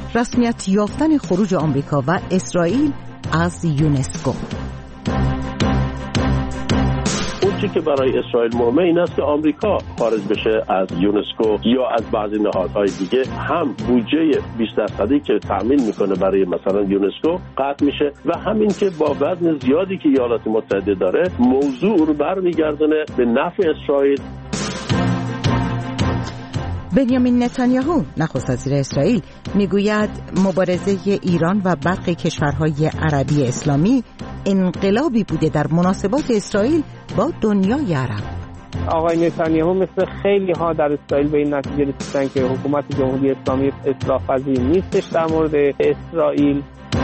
رسمیت یافتن خروج آمریکا و اسرائیل از یونسکو. اون چیزی که برای اسرائیل مهمه این است که آمریکا خارج بشه از یونسکو یا از بعضی نهادهای دیگه. هم بودجه 20% که تامین میکنه برای مثلا یونسکو قطع میشه و همین که با وزن زیادی که ایالات متحده داره موضوع رو برمیگردونه به نفع اسرائیل. بنیامین نتانیاهو نخست وزیر اسرائیل میگوید مبارزه ایران و برخی کشورهای عربی اسلامی انقلابی بوده در مناسبات اسرائیل با دنیای عرب. آقای نتانیاهو مثل خیلی ها در اسرائیل به این نتیجه رسیدن که حکومت جمهوری اسلامی اصلاح پذیر نیستش در مورد اسرائیل.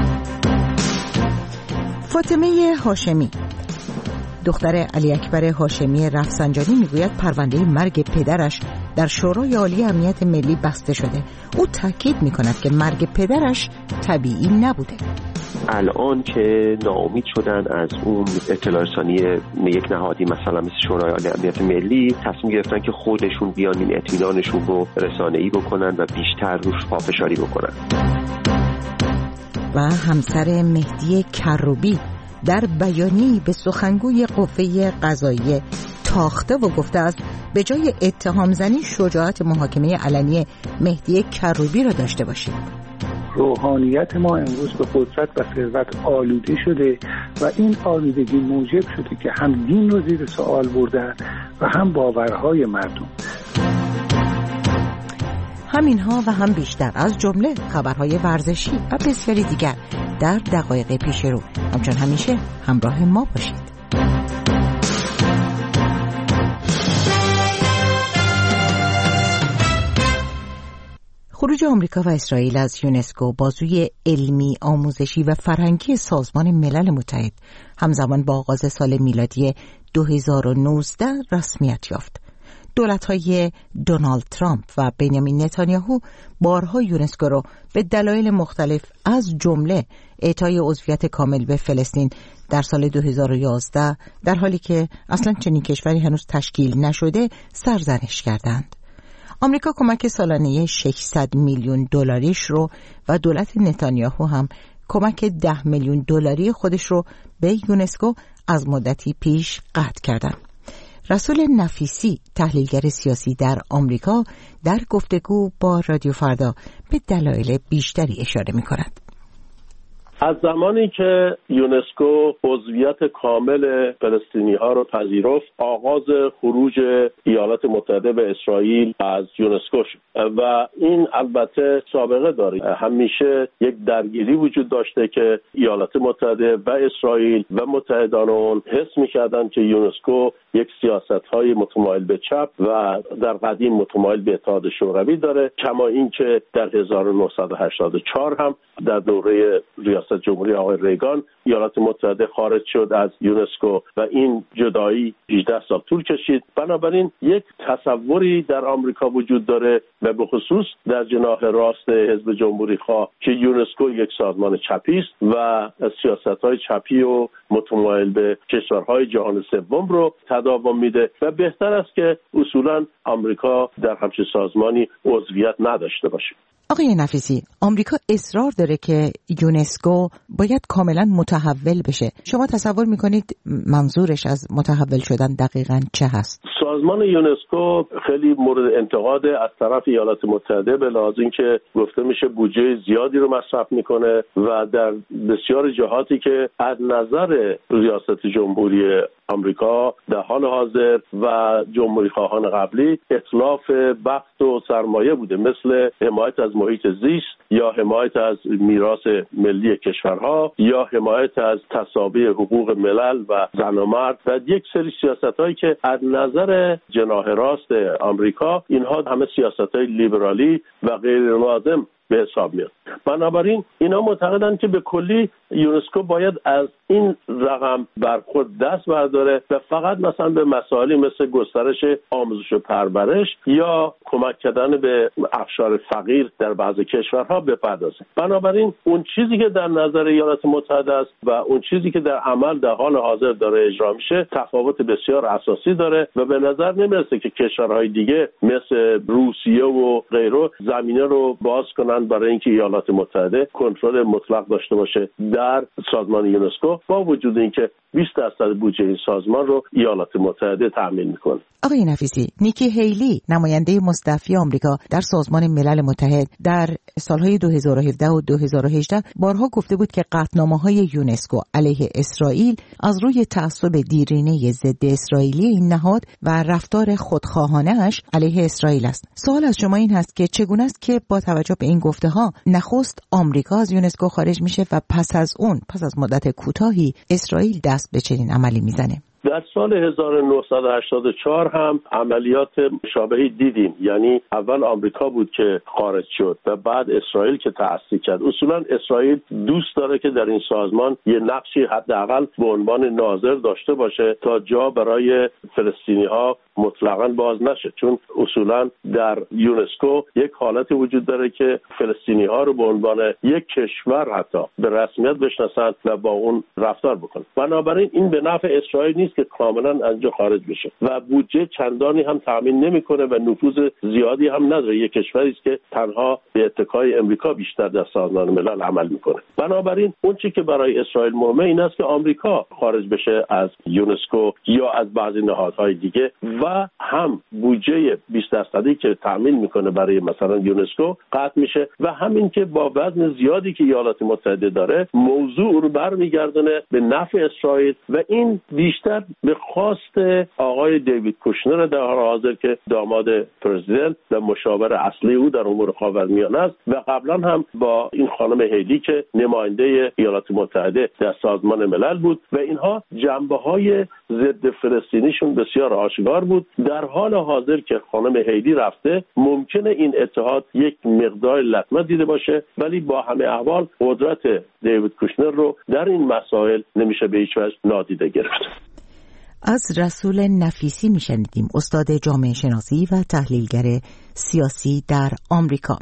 فاطمه هاشمی دختر علی اکبر هاشمی رفسنجانی میگوید پرونده مرگ پدرش در شورای عالی امنیت ملی بسته شده. او تاکید میکند که مرگ پدرش طبیعی نبوده. الان که ناامید شدن از اون اطلاع رسانی یک نهادی مثلا مثل شورای عالی امنیت ملی، تصمیم گرفتن که خودشون بیان این اطمینانشون رو رسانه‌ای بکنن و بیشتر روش پافشاری بکنن. و همسر مهدی کروبی در بیانیه‌ای به سخنگوی قوه قضاییه تاخته و گفته است به جای اتهام زنی شجاعت محاکمه علنی مهدی کروبی را داشته باشید. روحانیت ما امروز به قدرت و ثروت آلوده شده و این آلودگی موجب شده که هم دین رو زیر سوال بردن و هم باورهای مردم. همینها و هم بیشتر از جمله خبرهای ورزشی و بسیاری دیگر در دقایق پیش رو. همچون همیشه همراه ما باشید. خروج آمریکا و اسرائیل از یونسکو بازوی علمی، آموزشی و فرهنگی سازمان ملل متحد همزمان با آغاز سال میلادی 2019 رسمیت یافت. دولت‌های دونالد ترامپ و بنیامین نتانیاهو بارها یونسکو را به دلایل مختلف از جمله اعطای عضویت کامل به فلسطین در سال 2011 در حالی که اصلا چنین کشوری هنوز تشکیل نشده سرزنش کردند. آمریکا کمک سالانه 600 میلیون دلاریش رو و دولت نتانیاهو هم کمک 10 میلیون دلاری خودش رو به یونسکو از مدتی پیش قطع کردند. رسول نفیسی تحلیلگر سیاسی در آمریکا در گفتگو با رادیو فردا به دلایل بیشتری اشاره می‌کند. از زمانی که یونسکو عضویت کامل فلسطینی‌ها رو پذیرفت، آغاز خروج ایالات متحده به اسرائیل از یونسکو شد و این البته سابقه داره. همیشه یک درگیری وجود داشته که ایالات متحده و اسرائیل و متحدان اون حس می‌کردند که یونسکو یک سیاست‌های متمایل به چپ و در قدیم متمایل به اتحاد شوروی داره، کما اینکه در 1984 هم در دوره ریاست جمهوری آقای ریگان ایالات متحده خارج شد از یونسکو و این جدایی 18 سال طول کشید. بنابراین یک تصوری در آمریکا وجود داره و به خصوص در جناح راست حزب جمهوری خواه که یونسکو یک سازمان چپی است و سیاست‌های چپی و متمایل به کشورهای جهان سوم رو تداوم میده و بهتر است که اصولاً آمریکا در همچین سازمانی عضویت نداشته باشه. آقای نفیسی، آمریکا اصرار داره که یونسکو باید کاملا متحول بشه. شما تصور میکنید منظورش از متحول شدن دقیقاً چه هست؟ سازمان یونسکو خیلی مورد انتقاد از طرف ایالات متحده به لحاظ اینکه گفته میشه بودجه زیادی رو مصرف میکنه و در بسیار جهاتی که از نظر ریاست جمهوری آمریکا در حال حاضر و جمهوری خواهان قبلی اتلاف بخت و سرمایه بوده، مثل حمایت از محیط زیست یا حمایت از میراث ملی کشورها یا حمایت از تساوی حقوق ملل و زن و مرد و یک سری سیاست‌هایی که از نظر جناح راست آمریکا اینها همه سیاست‌های لیبرالی و غیر لازم به حساب میاد. بنابراین اینا معتقدن که به کلی یونسکو باید از این رقم برخورد دست برداره و فقط مثلا به مسائلی مثل گسترش آموزش و پرورش یا کمک کردن به اقشار فقیر در بعضی کشورها بپردازه. بنابراین اون چیزی که در نظر ایالات متحده است و اون چیزی که در عمل در حال حاضر داره اجرا میشه تفاوت بسیار اساسی داره و به نظر نمیرسه که کشورهای دیگه مثل روسیه و غیره زمینه رو باز کنن مثلا برای اینکه ایالات متحده کنترل مطلق داشته باشه در سازمان یونسکو، با وجود اینکه 20% بودجه این سازمان رو ایالات متحده تامین میکنه. آقای نفیسی، نیکی هیلی نماینده مستعفی آمریکا در سازمان ملل متحد در سالهای 2017 و 2018 بارها گفته بود که قطعنامه‌های یونسکو علیه اسرائیل از روی تعصب دیرینه ضد اسرائیلی این نهاد و رفتار خودخواهانه‌اش علیه اسرائیل است. سوال از شما این هست که چگونه است که با توجه به این گفته‌ها نخست آمریکا از یونسکو خارج میشه و پس از مدت کوتاهی اسرائیل دست به چنین عملی میزنه؟ در سال 1984 هم عملیات مشابهی دیدیم، یعنی اول آمریکا بود که خارج شد و بعد اسرائیل که تأسیس کرد. اصولا اسرائیل دوست داره که در این سازمان یه نقشی حداقل به عنوان ناظر داشته باشه تا جا برای فلسطینی‌ها مطلقاً باز نشه، چون اصولا در یونسکو یک حالتی وجود داره که فلسطینی‌ها رو به عنوان یک کشور حتی به رسمیت بشناسن و با اون رفتار بکنن. بنابراین این به نفع اسرائیل نیست که کاملا از اینجا خارج بشه و بودجه چندانی هم تامین نمیکنه و نفوذ زیادی هم نداره. یک کشوری است که تنها به اتکای امریکا بیشتر در سازمان ملل عمل میکنه. بنابراین اون چیزی که برای اسرائیل مهمه این است که آمریکا خارج بشه از یونسکو یا از بعضی نهادهای دیگه و هم بودجه 20% که تامین میکنه برای مثلا یونسکو قطع میشه و همین که با وزن زیادی که ایالات متحده داره موضوع رو برمیگردونه به نفع اسرائیل و این بیشتر به خواست آقای دیوید کوشنر در حال حاضر که داماد پرزیدنت و مشاور اصلی او در امور خاورمیانه است و قبلا هم با این خانم هیلی که نماینده ایالات متحده در سازمان ملل بود و اینها جنبه‌های ضد فلسطینیشون بسیار آشکار بود. در حال حاضر که خانم هیلی رفته ممکنه این اتحاد یک مقدار لطمه دیده باشه، ولی با همه احوال قدرت دیوید کوشنر رو در این مسائل نمیشه به هیچ وجه نادیده گرفت. از رسول نفیسی میشنیدیم، استاد جامعه شناسی و تحلیلگر سیاسی در آمریکا.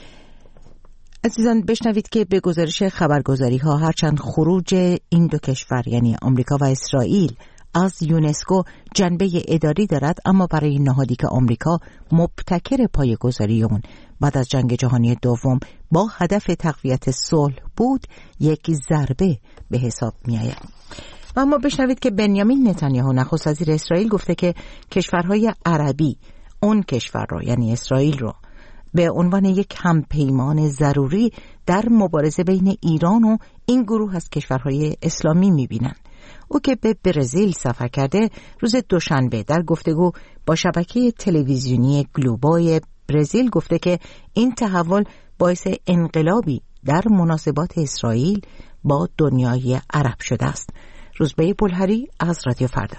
عزیزان بشنوید که به گزارش خبرگزاری‌ها هرچند خروج این دو کشور یعنی آمریکا و اسرائیل از یونسکو جنبه اداری دارد، اما برای نهادی که آمریکا مبتکر پایه‌گذاری اون بعد از جنگ جهانی دوم با هدف تقویت صلح بود، یک ضربه به حساب می‌آید. و اما بشنوید که بنیامین نتانیاهو نخست وزیر اسرائیل گفته که کشورهای عربی اون کشور رو یعنی اسرائیل رو به عنوان یک همپیمان ضروری در مبارزه بین ایران و این گروه از کشورهای اسلامی می‌بینن. او که به برزیل سفر کرده روز دوشنبه در گفتگو با شبکه تلویزیونی گلوبای برزیل گفته که این تحول باعث انقلابی در مناسبات اسرائیل با دنیای عرب شده است. روزبه پلهری از رادیو فردا.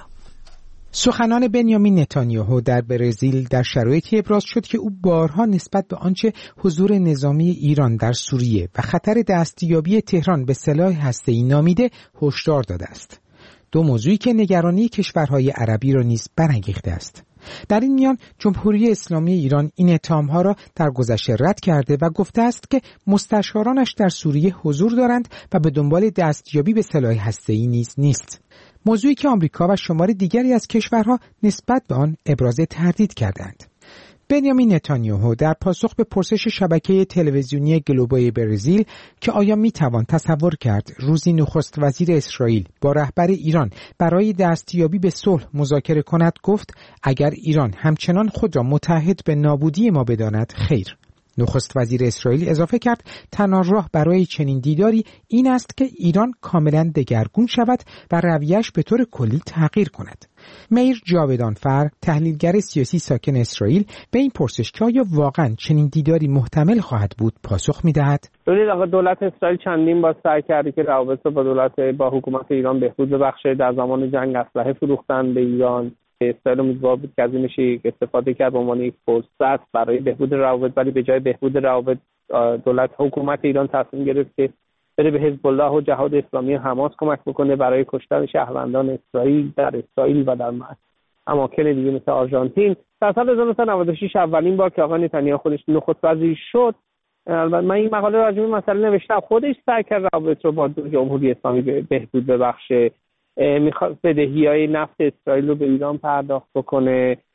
سخنان بنیامین نتانیاهو در برزیل در شرایطی ابراز شد که او بارها نسبت به آنچه حضور نظامی ایران در سوریه و خطر دستیابی تهران به سلاح هسته‌ای نامیده هشدار داده است. دو موضوعی که نگرانی کشورهای عربی را نیز برانگیخته است. در این میان جمهوری اسلامی ایران این اتهام‌ها را در گذشته رد کرده و گفته است که مستشارانش در سوریه حضور دارند و به دنبال دستیابی به سلاح هسته‌ای نیز نیست. موضوعی که آمریکا و شمار دیگری از کشورها نسبت به آن ابراز تردید کردند. بنیامین نتانیاهو در پاسخ به پرسش شبکه تلویزیونی گلوبای برزیل که آیا میتوان تصور کرد روزی نخست وزیر اسرائیل با رهبر ایران برای دستیابی به صلح مذاکره کند گفت اگر ایران همچنان خود را متحد به نابودی ما بداند خیر. نخست وزیر اسرائیل اضافه کرد تنها راه برای چنین دیداری این است که ایران کاملا دگرگون شود و رویه‌اش به طور کلی تغییر کند. میر جاودانفر تحلیلگر سیاسی ساکن اسرائیل به این پرسش که آیا واقعا چنین دیداری محتمل خواهد بود پاسخ می‌دهد. دولت اسرائیل چندین بار سعی کرده که روابط با حکومت ایران بهبود ببخشه. در زمان جنگ اسلحه فروختن به ایران. اسرائیل امیدوار بود که از این میشه استفاده کرد به عنوان یک فرصت برای بهبود روابط، ولی به جای بهبود روابط حکومت ایران تصمیم گرفت که بره به حزب الله و جهاد اسلامی حماس کمک بکنه برای کشتن شهروندان اسرائیل در اسرائیل و در اماکن دیگه مثل آرژانتین. در سال 1996 اولین بار که آقای نتانیاهو خودش نخست وزیر شد، من این مقاله راجع به مسئله نوشتم، خودش سعی کرد روابط رو با جمهوری اسلامی بهبود ببخشه. میخواد بدهی‌های نفت اسرائیل رو به ایران پرداخت بکنه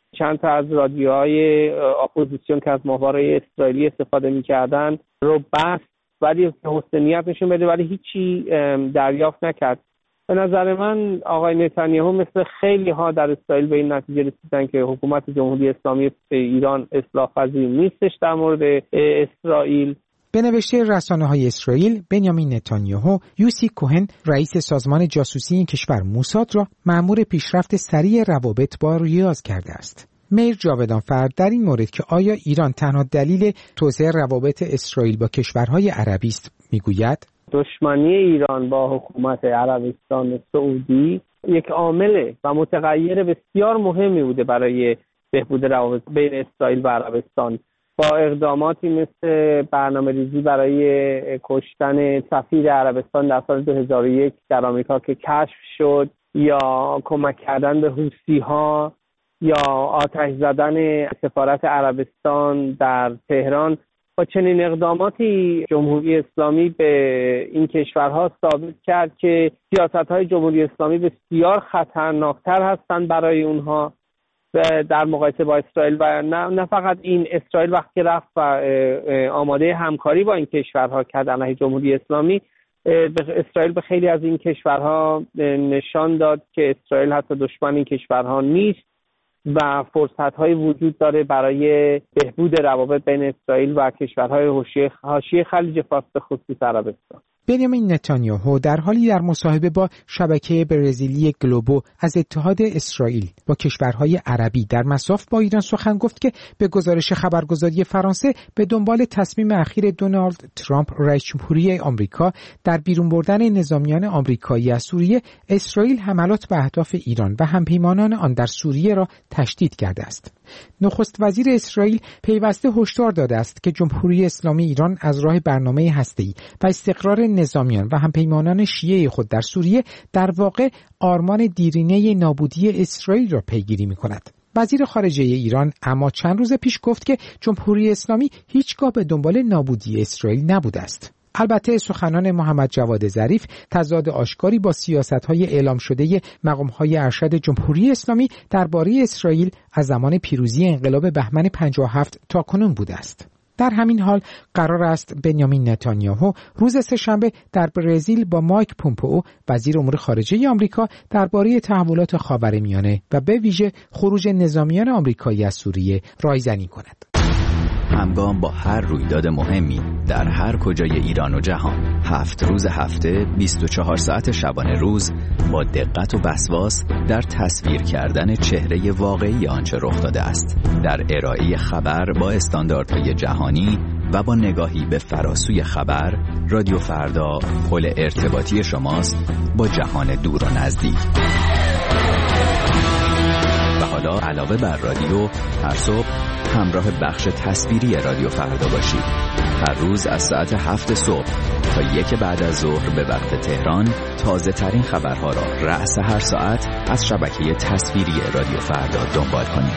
چند تا از رادیوهای اپوزیسیون که از ماهواره‌های اسرائیلی استفاده می‌کردن رو بست، ولی حسن نیت نشون بده، ولی هیچی دریافت نکرد. به نظر من آقای نتانیاهو مثل خیلی ها در اسرائیل به این نتیجه رسیدن که حکومت جمهوری اسلامی ایران اصلاح پذیر نیستش در مورد اسرائیل. به نوشته رسانه‌های اسرائیل، بنیامین نتانیاهو یوسی کوهن رئیس سازمان جاسوسی این کشور موساد را مأمور پیشرفت سریع روابط با ریاض کرده است. میر جاودانفر در این مورد که آیا ایران تنها دلیل توسعه روابط اسرائیل با کشورهای عربی است میگوید دشمنی ایران با حکومت عربستان سعودی یک عامل و متغیر بسیار مهمی بوده برای بهبود روابط بین اسرائیل و عربستان، با اقداماتی مثل برنامه‌ریزی برای کشتن سفیر عربستان در سال 2001 در آمریکا که کشف شد، یا کمک کردن به حوثی‌ها، یا آتش زدن سفارت عربستان در تهران. با چنین اقداماتی جمهوری اسلامی به این کشورها ثابت کرد که سیاست‌های جمهوری اسلامی بسیار خطرناکتر هستند برای اونها در مقایسه با اسرائیل. و نه فقط این، اسرائیل وقتی رفت و آماده همکاری با این کشورها کرد علیه جمهوری اسلامی، اسرائیل به خیلی از این کشورها نشان داد که اسرائیل حتی دشمن این کشورها نیست و فرصت‌های وجود داره برای بهبود روابط بین اسرائیل و کشورهای حاشیه خلیج فارس به خصوص عربستان. بنیامین نتانیاهو در حالی در مصاحبه با شبکه برزیلی گلوبو از اتحاد اسرائیل با کشورهای عربی در مصاف با ایران سخن گفت که به گزارش خبرگزاری فرانسه به دنبال تصمیم اخیر دونالد ترامپ رئیس جمهوری آمریکا در بیرون بردن نظامیان آمریکایی از سوریه، اسرائیل حملات به اهداف ایران و همپیمانان آن در سوریه را تشدید کرده است. نخست وزیر اسرائیل پیوسته هشدار داده است که جمهوری اسلامی ایران از راه برنامه هسته‌ای و استقرار نظامیان و همپیمانان شیعه خود در سوریه در واقع آرمان دیرینه نابودی اسرائیل را پیگیری می‌کند. وزیر خارجه ایران اما چند روز پیش گفت که جمهوری اسلامی هیچگاه به دنبال نابودی اسرائیل نبوده است. البته سخنان محمد جواد ظریف تضاد آشکاری با سیاست‌های اعلام شده مقام‌های ارشد جمهوری اسلامی درباره اسرائیل از زمان پیروزی انقلاب بهمن 57 تا کنون بوده است. در همین حال قرار است بنیامین نتانیاهو روز سه‌شنبه در برزیل با مایک پومپئو وزیر امور خارجه آمریکا درباره تحولات خاورمیانه و به ویژه خروج نظامیان آمریکایی از سوریه رایزنی کند. همگام با هر رویداد مهمی در هر کجای ایران و جهان، 7 روز هفته 24 ساعت شبانه روز با دقت و وسواس در تصویر کردن چهره واقعی آنچه رخ داده است، در ارائه خبر با استانداردهای جهانی و با نگاهی به فراسوی خبر، رادیو فردا پل ارتباطی شماست با جهان دور و نزدیک. و حالا علاوه بر رادیو، هر صبح همراه بخش تصویری رادیو فردا باشید. هر روز از ساعت 7 صبح تا 1 بعد از ظهر به وقت تهران تازه ترین خبرها را رأس هر ساعت از شبکه تصویری رادیو فردا دنبال کنید.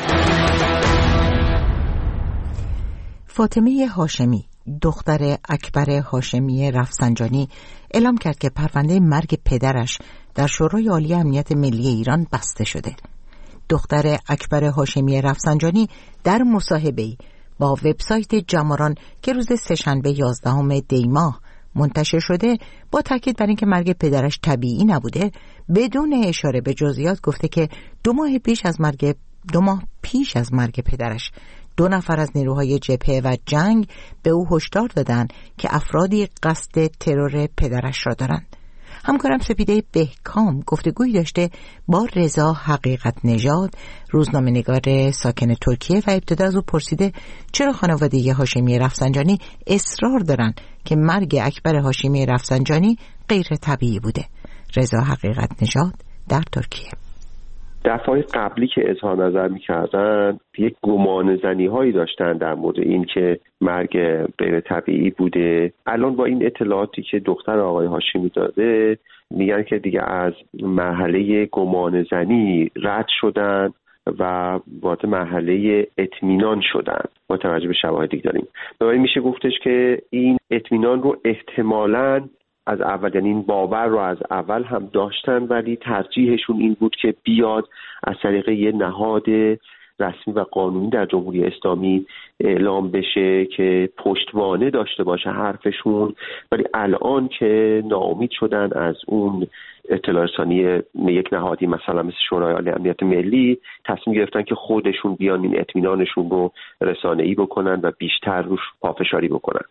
فاطمه هاشمی، دختر اکبر هاشمی رفسنجانی، اعلام کرد که پرونده مرگ پدرش در شورای عالی امنیت ملی ایران بسته شده. دختر اکبر هاشمی رفسنجانی در مصاحبه‌ای با وبسایت جماران که روز سه‌شنبه 11 دی ماه منتشر شده، با تاکید بر اینکه مرگ پدرش طبیعی نبوده، بدون اشاره به جزئیات گفته که 2 ماه پیش از مرگ پدرش 2 نفر از نیروهای جبهه و جنگ به او هشدار دادند که افرادی قصد ترور پدرش را دارند. همکارم سپیده بهکام گفتگویی داشته با رضا حقیقت نژاد، روزنامه‌نگار ساکن ترکیه، و ابتدا از او پرسیده چرا خانواده هاشمی رفسنجانی اصرار دارند که مرگ اکبر هاشمی رفسنجانی غیر طبیعی بوده. رضا حقیقت نژاد در ترکیه: دفعه قبلی که اظهار نظر می‌کردن یک گمانه‌زنی هایی داشتن در مورد این که مرگ غیر طبیعی بوده. الان با این اطلاعاتی که دختر آقای هاشمی داده، میگن که دیگه از مرحله گمانه‌زنی رد شدن و وارد مرحله اطمینان شدن با توجه به شواهدی که داریم. بنابراین میشه گفتش که این اطمینان رو احتمالاً از اول، یعنی این باور رو از اول هم داشتن، ولی ترجیحشون این بود که بیاد از طریق یه نهاد رسمی و قانونی در جمهوری اسلامی اعلام بشه که پشتوانه داشته باشه حرفشون، ولی الان که ناامید شدن از اون اطلاع رسانی یک نهادی مثلا مثل شورای عالی امنیت ملی، تصمیم گرفتن که خودشون بیان این اطمینانشون رو رسانه‌ای بکنن و بیشتر روش پافشاری بکنن.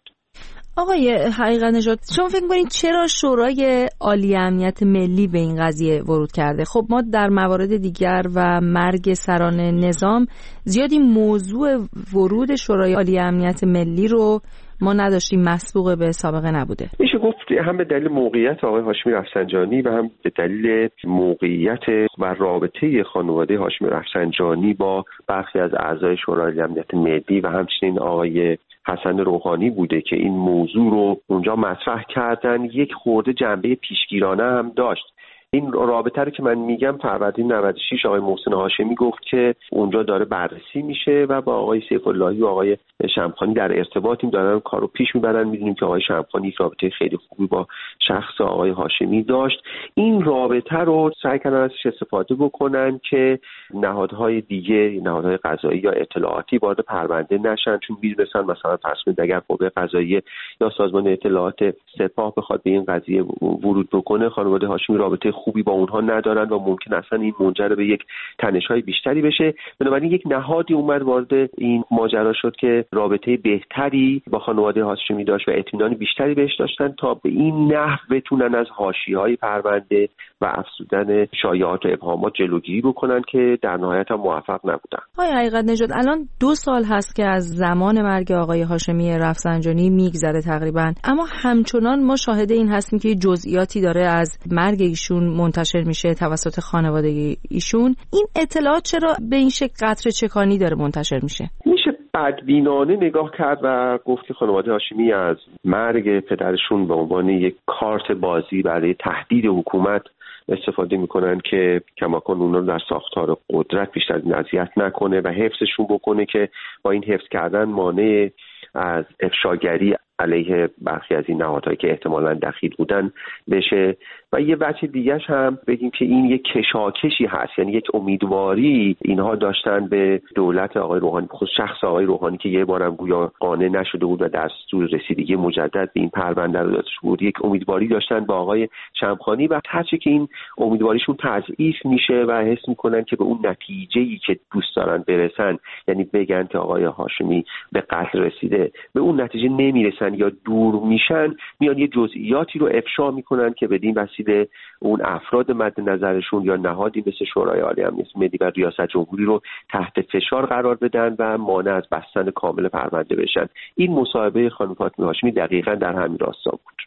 آقای حقیقت نژاد، شما فکر می‌کنید چرا شورای عالی امنیت ملی به این قضیه ورود کرده؟ خب ما در موارد دیگر و مرگ سران نظام زیادی موضوع ورود شورای عالی امنیت ملی رو ما نداشتیم، مسبوق به سابقه نبوده. میشه گفت هم به دلیل موقعیت آقای هاشمی رفسنجانی و هم به دلیل موقعیت و رابطه خانواده هاشمی رفسنجانی با برخی از اعضای شورای عالی امنیت ملی و همچنین آقای حسن روحانی بوده که این موضوع رو اونجا مطرح کردن. یک خورده جنبه پیشگیرانه هم داشت. این رابطه رو که من میگم فروردین 96 آقای محسن هاشمی گفت که اونجا داره بررسی میشه و با آقای سیف اللهی و آقای شمخانی در ارتباطیم، دارن کارو پیش میبرن. میدونیم که آقای شمخانی یک رابطه خیلی خوبی با شخص آقای هاشمی داشت. این رابطه رو سعی کردن ازش استفاده بکنن که نهادهای دیگه، نهادهای قضایی یا اطلاعاتی وارد پرونده نشن، چون میدونستن مثلا فرض اگر قوه قضاییه یا سازمان اطلاعات سپاه بخواد به این قضیه ورود بکنه، خانواده هاشمی رابطه خوبی با اونها ندارن و ممکن اصلا این منجر به یک تنش‌های بیشتری بشه. بنابراین یک نهادی اومد وارد این ماجرا شد که رابطه بهتری با خانواده هاشمی داشت و اطمینان بیشتری بهش داشتن تا به این نحو بتونن از حاشیه‌های پرونده و افزودن شایعات و ابهامات جلوگیری بکنن که در نهایت هم موفق نبودن. آقای حقیقت نژاد، الان 2 سال هست که از زمان مرگ آقای هاشمی رفسنجانی میگذره تقریبا، اما همچنان ما شاهد این هستیم که جزئیاتی داره از مرگ ایشون منتشر میشه توسط خانواده ایشون. این اطلاعات چرا به این شکل قطره چکانی داره منتشر میشه؟ میشه بدبینانه نگاه کرد و گفت که خانواده هاشمی از مرگ پدرشون به عنوان یک کارت بازی برای تهدید حکومت استفاده میکنن که کماکان اونا رو در ساختار قدرت بیشتر اذیت نکنه و حفظشون بکنه که با این حفظ کردن مانع از افشاگری علیه برخی از این نهادهایی که احتمالاً دخیل بودن بشه. و یه بچه دیگه‌ش هم بگیم که این یک کشاکشی هست، یعنی یک امیدواری اینها داشتن به دولت آقای روحانی، خود شخص آقای روحانی که یه بارم گویا قانع نشده بود و دستور رسیدگی مجدد به این پرونده رو داده بود، یک امیدواری داشتن با آقای شمخانی و هرچه که این امیدواریشون تضعیف میشه و حس میکنن که به اون نتیجه‌ای که دوست دارن برسن، یعنی بگن که آقای هاشمی به قتل رسیده، به اون نتیجه نمیرسن یا دور میشن، میان یه جزئیاتی رو افشا میکنن که بدین وسیله اون افراد مد نظرشون یا نهادی مثل شورای عالی امنیت ملی و ریاست جمهوری رو تحت فشار قرار بدن و مانع از بستن کامل پرونده بشن. این مصاحبه خانم فاطمه هاشمی دقیقاً در همین راستا بود.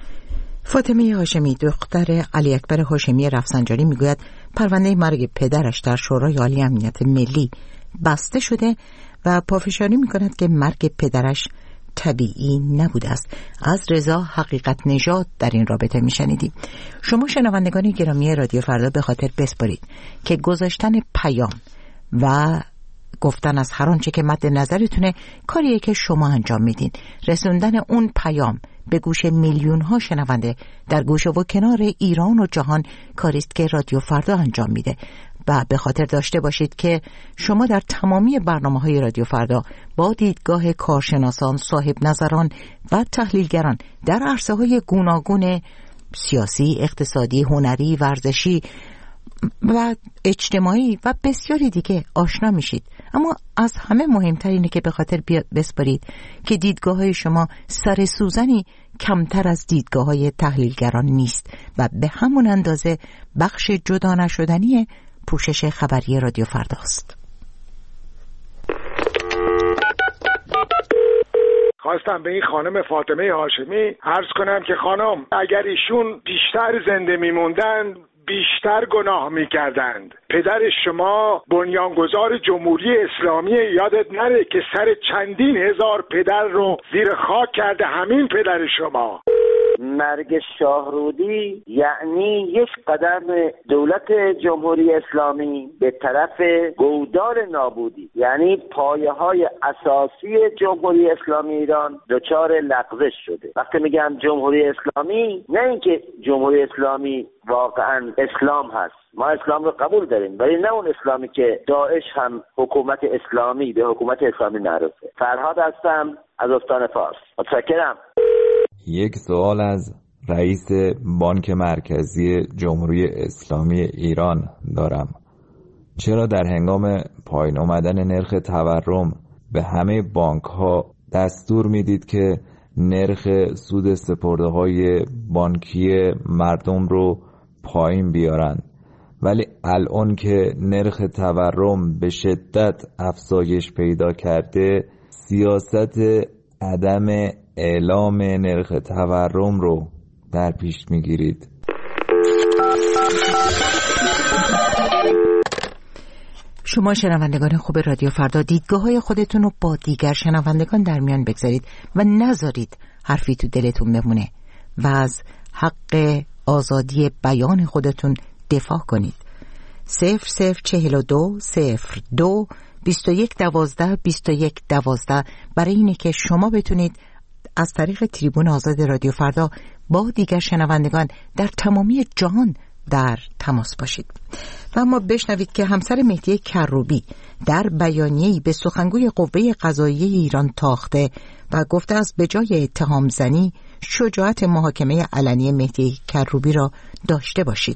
فاطمه هاشمی دختر علی اکبر هاشمی رفسنجانی میگوید پرونده مرگ پدرش در شورای عالی امنیت ملی بسته شده و پافشاری میکند که مرگ پدرش طبیعی نبوده است. از رضا حقیقت نژاد در این رابطه میشنیدیم. شما شنوندگان گرامی رادیو فردا به خاطر بسپارید که گذاشتن پیام و گفتن از هر آنچه که مد نظرتونه کاریه که شما انجام میدین. رسوندن اون پیام به گوش میلیون ها شنونده در گوشه و کنار ایران و جهان کاریست که رادیو فردا انجام میده. و به خاطر داشته باشید که شما در تمامی برنامه‌های رادیو فردا با دیدگاه کارشناسان، صاحب نظران و تحلیلگران در عرصه‌های گوناگون سیاسی، اقتصادی، هنری، ورزشی و اجتماعی و بسیاری دیگه آشنا میشید. اما از همه مهمتر اینه که به خاطر بسپارید که دیدگاه‌های شما سر سوزنی کمتر از دیدگاه‌های تحلیلگران نیست و به همون اندازه بخش جدا نشدنی پوشش خبری رادیو فرداست. خواستم به این خانم فاطمه هاشمی عرض کنم که خانم، اگر ایشون بیشتر زنده میموندن بیشتر گناه میکردند. پدر شما بنیانگذار جمهوری اسلامی، یادت نره که سر چندین هزار پدر رو زیر خاک کرده همین پدر شما. مرگ شاهرودی یعنی یک قدم دولت جمهوری اسلامی به طرف گودال نابودی، یعنی پایه‌های اساسی جمهوری اسلامی ایران دچار لغزش شده. وقتی میگم جمهوری اسلامی، نه اینکه جمهوری اسلامی واقعا اسلام هست، ما اسلام رو قبول داریم، ولی نه اون اسلامی که داعش هم حکومت اسلامی به حکومت اسلامی معروفه. فرهاد هستم از استان فارس. متشکرم. یک سوال از رئیس بانک مرکزی جمهوری اسلامی ایران دارم. چرا در هنگام پایین آمدن نرخ تورم به همه بانک ها دستور میدید که نرخ سود سپرده‌های بانکی مردم رو پایین بیارن، ولی الان که نرخ تورم به شدت افزایش پیدا کرده سیاست عدم اعلام نرخ تورم رو در پیش میگیرید؟ شما شنوندگان خوب رادیو فردا دیدگاه‌های خودتون رو با دیگر شنوندگان در میان بگذارید و نذارید حرفی تو دلتون بمونه و از حق آزادی بیان خودتون دفاع کنید. 0042 02 21 12 21 12 برای اینه که شما بتونید از طریق تریبون آزاد رادیو فردا با دیگر شنوندگان در تمامی جهان در تماس باشید. و اما بشنوید که همسر مهدی کروبی در بیانیه‌ای به سخنگوی قوه قضاییه ایران تاخته و گفته است به جای اتهام زنی شجاعت محاکمه علنی مهدی کروبی را داشته باشید.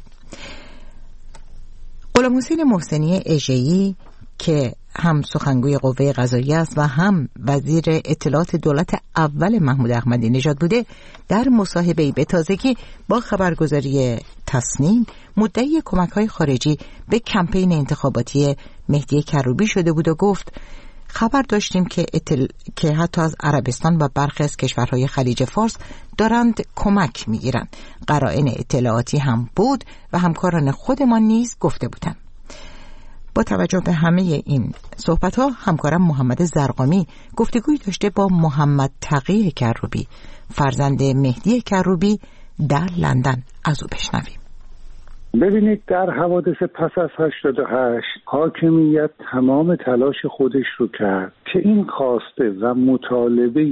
غلام حسین محسنی اژه‌ای که هم سخنگوی قوه قضاییه است و هم وزیر اطلاعات دولت اول محمود احمدی نژاد بوده، در مصاحبه‌ای به تازگی با خبرگزاری تصنیم مدعی کمک‌های خارجی به کمپین انتخاباتی مهدی کروبی شده بود و گفت خبر داشتیم که حتی از عربستان و برخی از کشورهای خلیج فارس دارند کمک می‌گیرند. قرائن اطلاعاتی هم بود و همکاران خودمان نیز گفته بودند. با توجه به همه این صحبت‌ها همکارم محمد زرقامی گفتگوی داشته با محمد تقی کروبی، فرزند مهدی کروبی، در لندن. از او بشنویم. ببینید، در حوادث پس از 88 حاکمیت تمام تلاش خودش رو کرد که این خواسته و مطالبه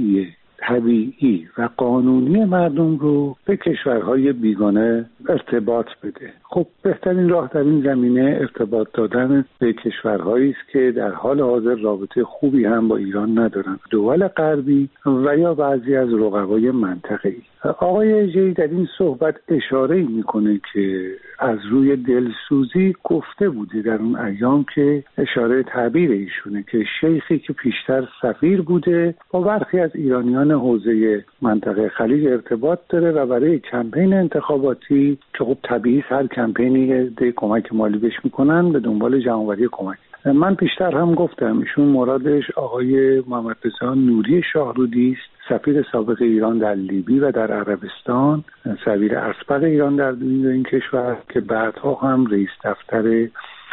طبیعی و قانونی مردم رو به کشورهای بیگانه ارتباط بده. خب بهترین راه در این زمینه ارتباط دادن به کشورهایی است که در حال حاضر رابطه خوبی هم با ایران ندارن، دول غربی و یا بعضی از رقبای منطقه‌ای. آقای اژه‌ای در این صحبت اشاره میکنه که از روی دلسوزی گفته بوده در اون ایام که اشاره تعبیر ایشونه که شیخی که پیشتر سفیر بوده با برخی از ایرانیان حوزه منطقه خلیج ارتباط داره و برای کمپین انتخاباتی که خب طبیعی هر کمپینی ده کمک مالی بهش میکنن به دنبال جمع‌آوری کمک. من پیشتر هم گفتم ایشون مرادش آقای محمد رضا نوری شاهرودی است، سفیر سابق ایران در لیبی و در عربستان، سفیر اسبق ایران در این کشور که بعدها هم رئیس دفتر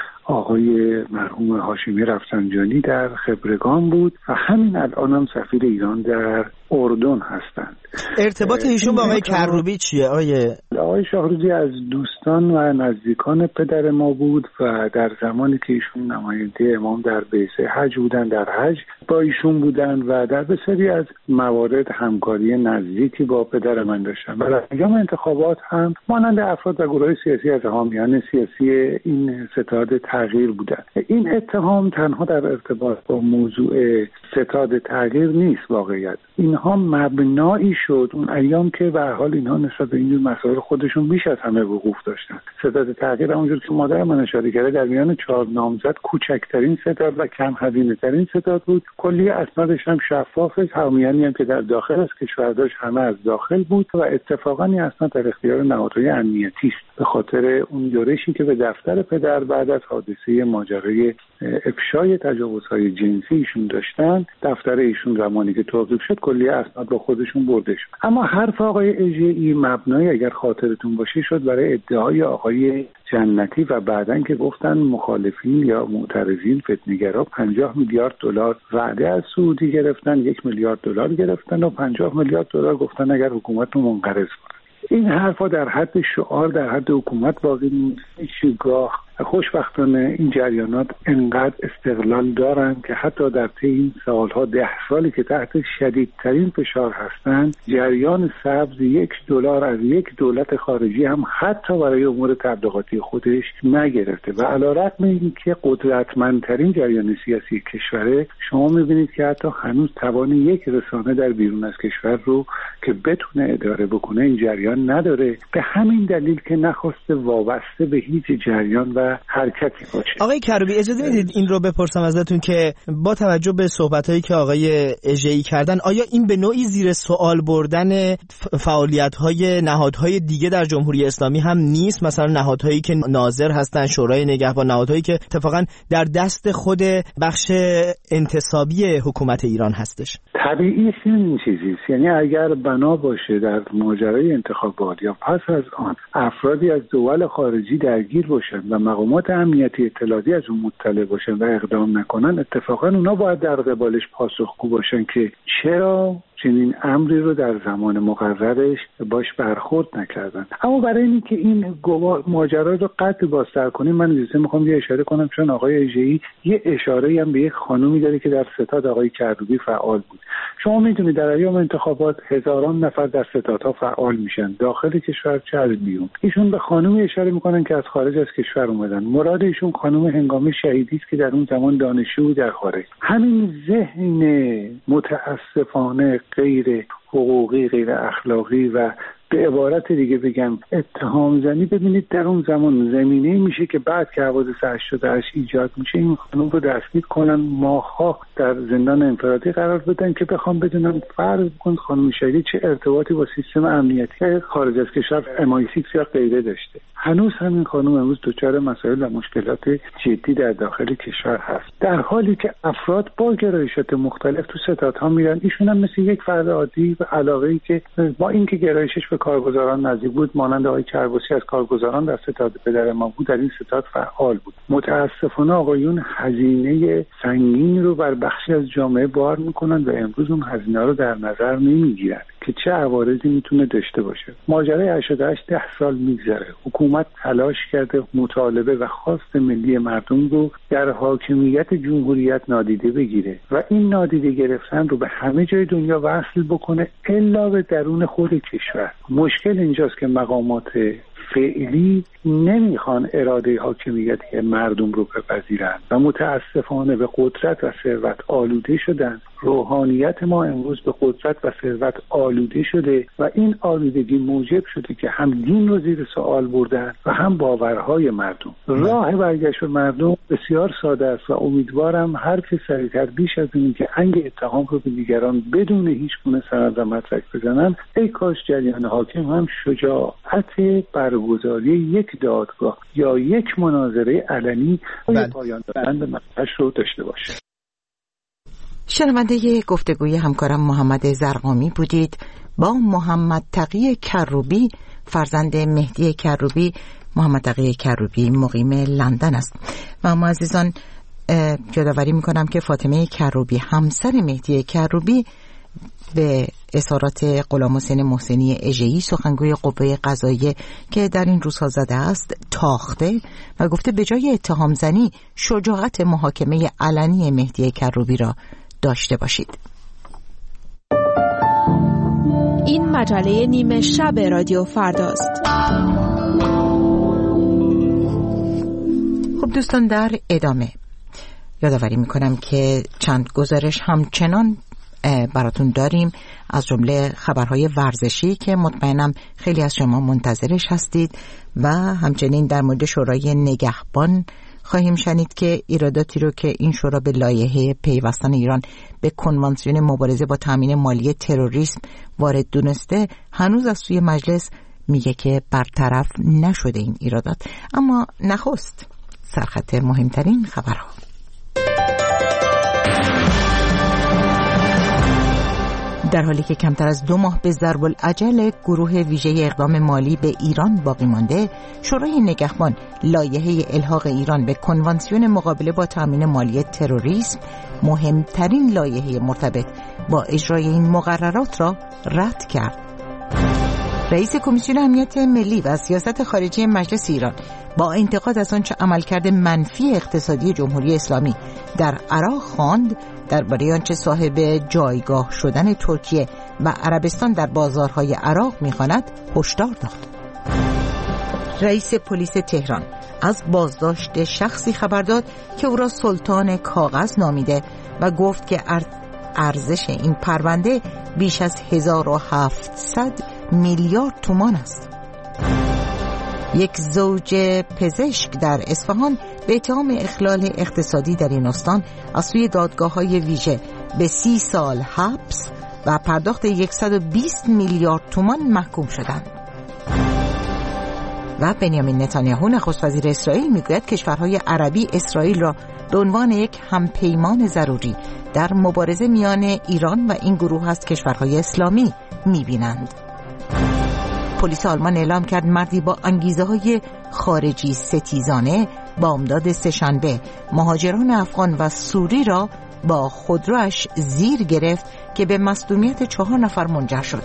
آقای مرحوم هاشمی رفسنجانی در خبرگان بود و همین الان هم سفیر ایران در اردن هستند. ارتباط ایشون با آقای کروبی چیه؟ آقای شاهرودی از دوستان و نزدیکان پدر ما بود و در زمانی که ایشون نماینده امام در بعثه حج بودن در حج با ایشون بودن و در بسیاری از موارد همکاری نزدیکی با پدر من داشتن و در ایام انتخابات هم مانند افراد و گروه سیاسی از حامیان سیاسی این ستاد تغییر بودن. این اتهام تنها در ارتباط با موضوع ستاد تغییر نیست، واقعیت اینها مبنایی شد اون ایام که به هر حال اینها نسبت به این مسائل خودشون بیش از همه وقوف داشتن. ستاد تغییر همونجور که مادر من اشاره کرده در میان 4 نامزد کوچکترین ستاد و کم هزینه ترین ستاد بود. کلی اسنادش هم شفاف، حامیانی هم که در داخل از کشور داشت همه از داخل بود و اتفاقا این اسناد در اختیار نهادهای امنیتی است به خاطر اون یورشی که به دفتر پدر بعد از حادثه حادثه ماجرای افشای تجاوزهای جنسی ایشون داشتن، دفتر ایشون زمانی که توقیف شد کلیه اسناد با خودشون برده شد. اما حرف آقای اژه‌ای مبنای اگر خاطرتون باشه شد برای ادعای آقای جنتی و بعدن که گفتن مخالفین یا معترضین فتنه‌گرا 50 میلیارد دلار وعده از سعودی گرفتن، 1 میلیارد دلار گرفتن و 50 میلیارد دلار گفتن اگر حکومت رو منقرض کنه. این حرفا در حد شعار، در حد حکومت باقی نیست. گاه خوشبختانه این جریانات انقدر استقلال دارن که حتی در طی این سالها 10 سالی که تحت شدیدترین فشار هستند، جریان سبز $1 از یک دولت خارجی هم حتی برای امور تبلیغاتی خودش نگرفته و علیرغم اینکه قدرتمندترین جریان سیاسی کشوره، شما میبینید که حتی هنوز توان یک رسانه در بیرون از کشور رو که بتونه اداره بکنه این جریان نداره، به همین دلیل که نخواسته وابسته به هیچ جریان و حرکتی باشه. آقای کروبی اجازه میدید این رو بپرسم ازتون که با توجه به صحبتایی که آقای اژه‌ای کردن، آیا این به نوعی زیر سوال بردن فعالیت‌های نهادهای دیگه در جمهوری اسلامی هم نیست؟ مثلا نهادهایی که ناظر هستن، شورای نگهبان، نهادهایی که اتفاقا در دست خود بخش انتصابی حکومت ایران هستش. طبیعی این چیزیست، یعنی اگر بنا باشه در ماجرای انتخابات یا پس از آن افرادی از دول خارجی درگیر باشن و مقامات امنیتی اطلاعاتی از اون مطلع باشن و اقدام نکنن، اتفاقا اونا باید در قبالش پاسخگو باشن که چرا چنین امری رو در زمان مقررش باش برخورد نکردن. اما برای اینکه این ماجرا رو قطع بازتر کنیم، من اجازه میخوام یه اشاره کنم، چون آقای اژه‌ای یه اشاره هم به یک خانومی داره که در ستاد آقای کروبی فعال بود. شما میدونید در ایام انتخابات هزاران نفر در ستادها فعال میشن، داخل کشور چه از بیرون. ایشون به خانومی اشاره میکنن که از خارج از کشور اومدن. مراد ایشون خانم هنگام شهیدی است که در اون زمان دانشجو در خارج. همین ذهن متاسفانه غیر حقوقی، غیر اخلاقی و به عبارت دیگه بگم اتهام زنی، ببینید در اون زمان زمینه میشه که بعد که حوادث 88 ایجاد میشه این خانم رو دستگیر کنن، ماه‌ها در زندان انفرادی قرار بدن که بخوام بدونن فرض بکن خانم شهیدی چه ارتباطی با سیستم امنیتی خارج از کشور MI6 یا غیره داشته. هنوز همین خانم امروز دچار مسائل و مشکلات جدی در داخل کشور هست، در حالی که افراد با گرایشات مختلف تو ستادها میرن. ایشون هم مثل یک فرد عادی و علاقه‌ای که با اینکه گرایشش به کارگزاران نزدیک بود، مانند آقای کربوسی از کارگزاران در ستاد پدر ما بود، در این ستاد فعال بود. متاسفانه آقایون هزینه سنگینی رو بر بخشی از جامعه بار میکنن و امروز اون هزینه رو در نظر نمیگیرن که چه عوارضی میتونه داشته باشه. ماجرای 88 10 سال میگذره، حکومت تلاش کرده مطالبه و خواست ملی مردم رو در حاکمیت جمهوریت نادیده بگیره و این نادیده گرفتن رو به همه جای دنیا وصل بکنه الا به درون خود کشور. مشکل اینجاست که مقامات فعلی نمیخوان اراده حاکمیتی مردم رو بپذیرند و متاسفانه به قدرت و ثروت آلوده شدن. روحانیت ما امروز به قدرت و ثروت آلوده شده و این آلودگی موجب شده که هم دین رو زیر سوال بردن و هم باورهای مردم. راه برگشت مردم بسیار ساده است و امیدوارم هر که سریعتر بیش از این که انگ اتهام رو به دیگران بدون هیچ گونه سند و مدرک بزنن، ای کاش جریان حاکم هم شجاعت برگزاری یک دادگاه یا یک مناظره علنی یا پایان دادن به مدرش رو داشته باشه. شنونده گفتگوی همکارم محمد زرقامی بودید با محمد تقی کروبی، فرزند مهدی کروبی. محمد تقی کروبی مقیم لندن است. و ما عزیزان یادآوری میکنم که فاطمه کروبی همسر مهدی کروبی به اظهارات غلامحسین محسنی اژه‌ای سخنگوی قوه قضاییه که در این روزها زده است تاخته و گفته به جای اتهام زنی شجاعت محاکمه علنی مهدی کروبی را داشته باشید. این مجله نیمه شب رادیو فرداست. خب دوستان، در ادامه یادآوری میکنم که چند گزارش همچنان براتون داریم، از جمله خبرهای ورزشی که مطمئنم خیلی از شما منتظرش هستید و همچنین در مورد شورای نگهبان خواهیم شنید که ایراداتی رو که این شورا به لایحه پیوستن ایران به کنوانسیون مبارزه با تامین مالی تروریسم وارد دونسته، هنوز از سوی مجلس میگه که برطرف نشده این ایرادات. اما نخست سرخط مهمترین خبرها. در حالی که کمتر از 2 ماه به ضرب العجل گروه ویژه اقدام مالی به ایران باقی مانده، شورای نگهبان لایحه الحاق ایران به کنوانسیون مقابله با تامین مالی تروریسم، مهمترین لایحه مرتبط با اجرای این مقررات را رد کرد. رئیس کمیسیون امنیت ملی و سیاست خارجی مجلس ایران با انتقاد از آنچه عملکرد منفی اقتصادی جمهوری اسلامی در عراق خواند، درباره آنچه صاحب جایگاه شدن ترکیه و عربستان در بازارهای عراق می‌خواند هشدار داد. رئیس پلیس تهران از بازداشت شخصی خبر داد که او را سلطان کاغذ نامیده و گفت که ارزش این پرونده بیش از 1700 میلیارد تومان است. یک زوج پزشک در اصفهان به اتهام اخلال اقتصادی در این استان از سوی دادگاه‌های ویژه به 30 سال حبس و پرداخت 120 میلیارد تومان محکوم شدند. و بنیامین نتانیاهو نخست وزیر اسرائیل میگوید کشورهای عربی اسرائیل را به عنوان یک همپیمان ضروری در مبارزه میان ایران و این گروه از کشورهای اسلامی میبینند. پلیس آلمان اعلام کرد مردی با انگیزه‌های خارجی ستیزانه بامداد سه‌شنبه مهاجران افغان و سوری را با خودروش زیر گرفت که به مصدومیت 4 نفر منجر شد.